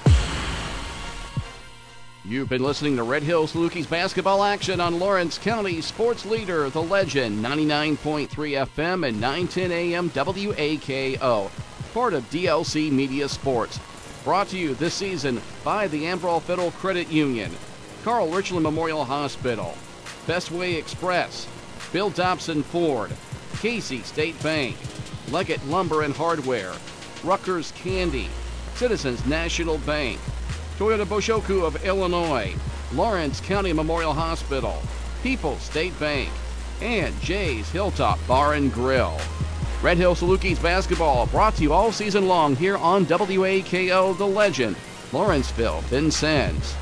Speaker 1: You've been listening to Red Hill Salukis basketball action on Lawrence County Sports Leader, The Legend, 99.3 FM and 910 AM WAKO. Part of DLC Media Sports. Brought to you this season by the Ambrol Federal Credit Union, Carl Richland Memorial Hospital, Bestway Express, Bill Dobson Ford, Casey State Bank, Leggett Lumber and Hardware, Rutgers Candy, Citizens National Bank, Toyota Boshoku of Illinois, Lawrence County Memorial Hospital, People's State Bank, and Jay's Hilltop Bar and Grill. Red Hill Salukis basketball brought to you all season long here on WAKO The Legend, Lawrenceville, Vincennes.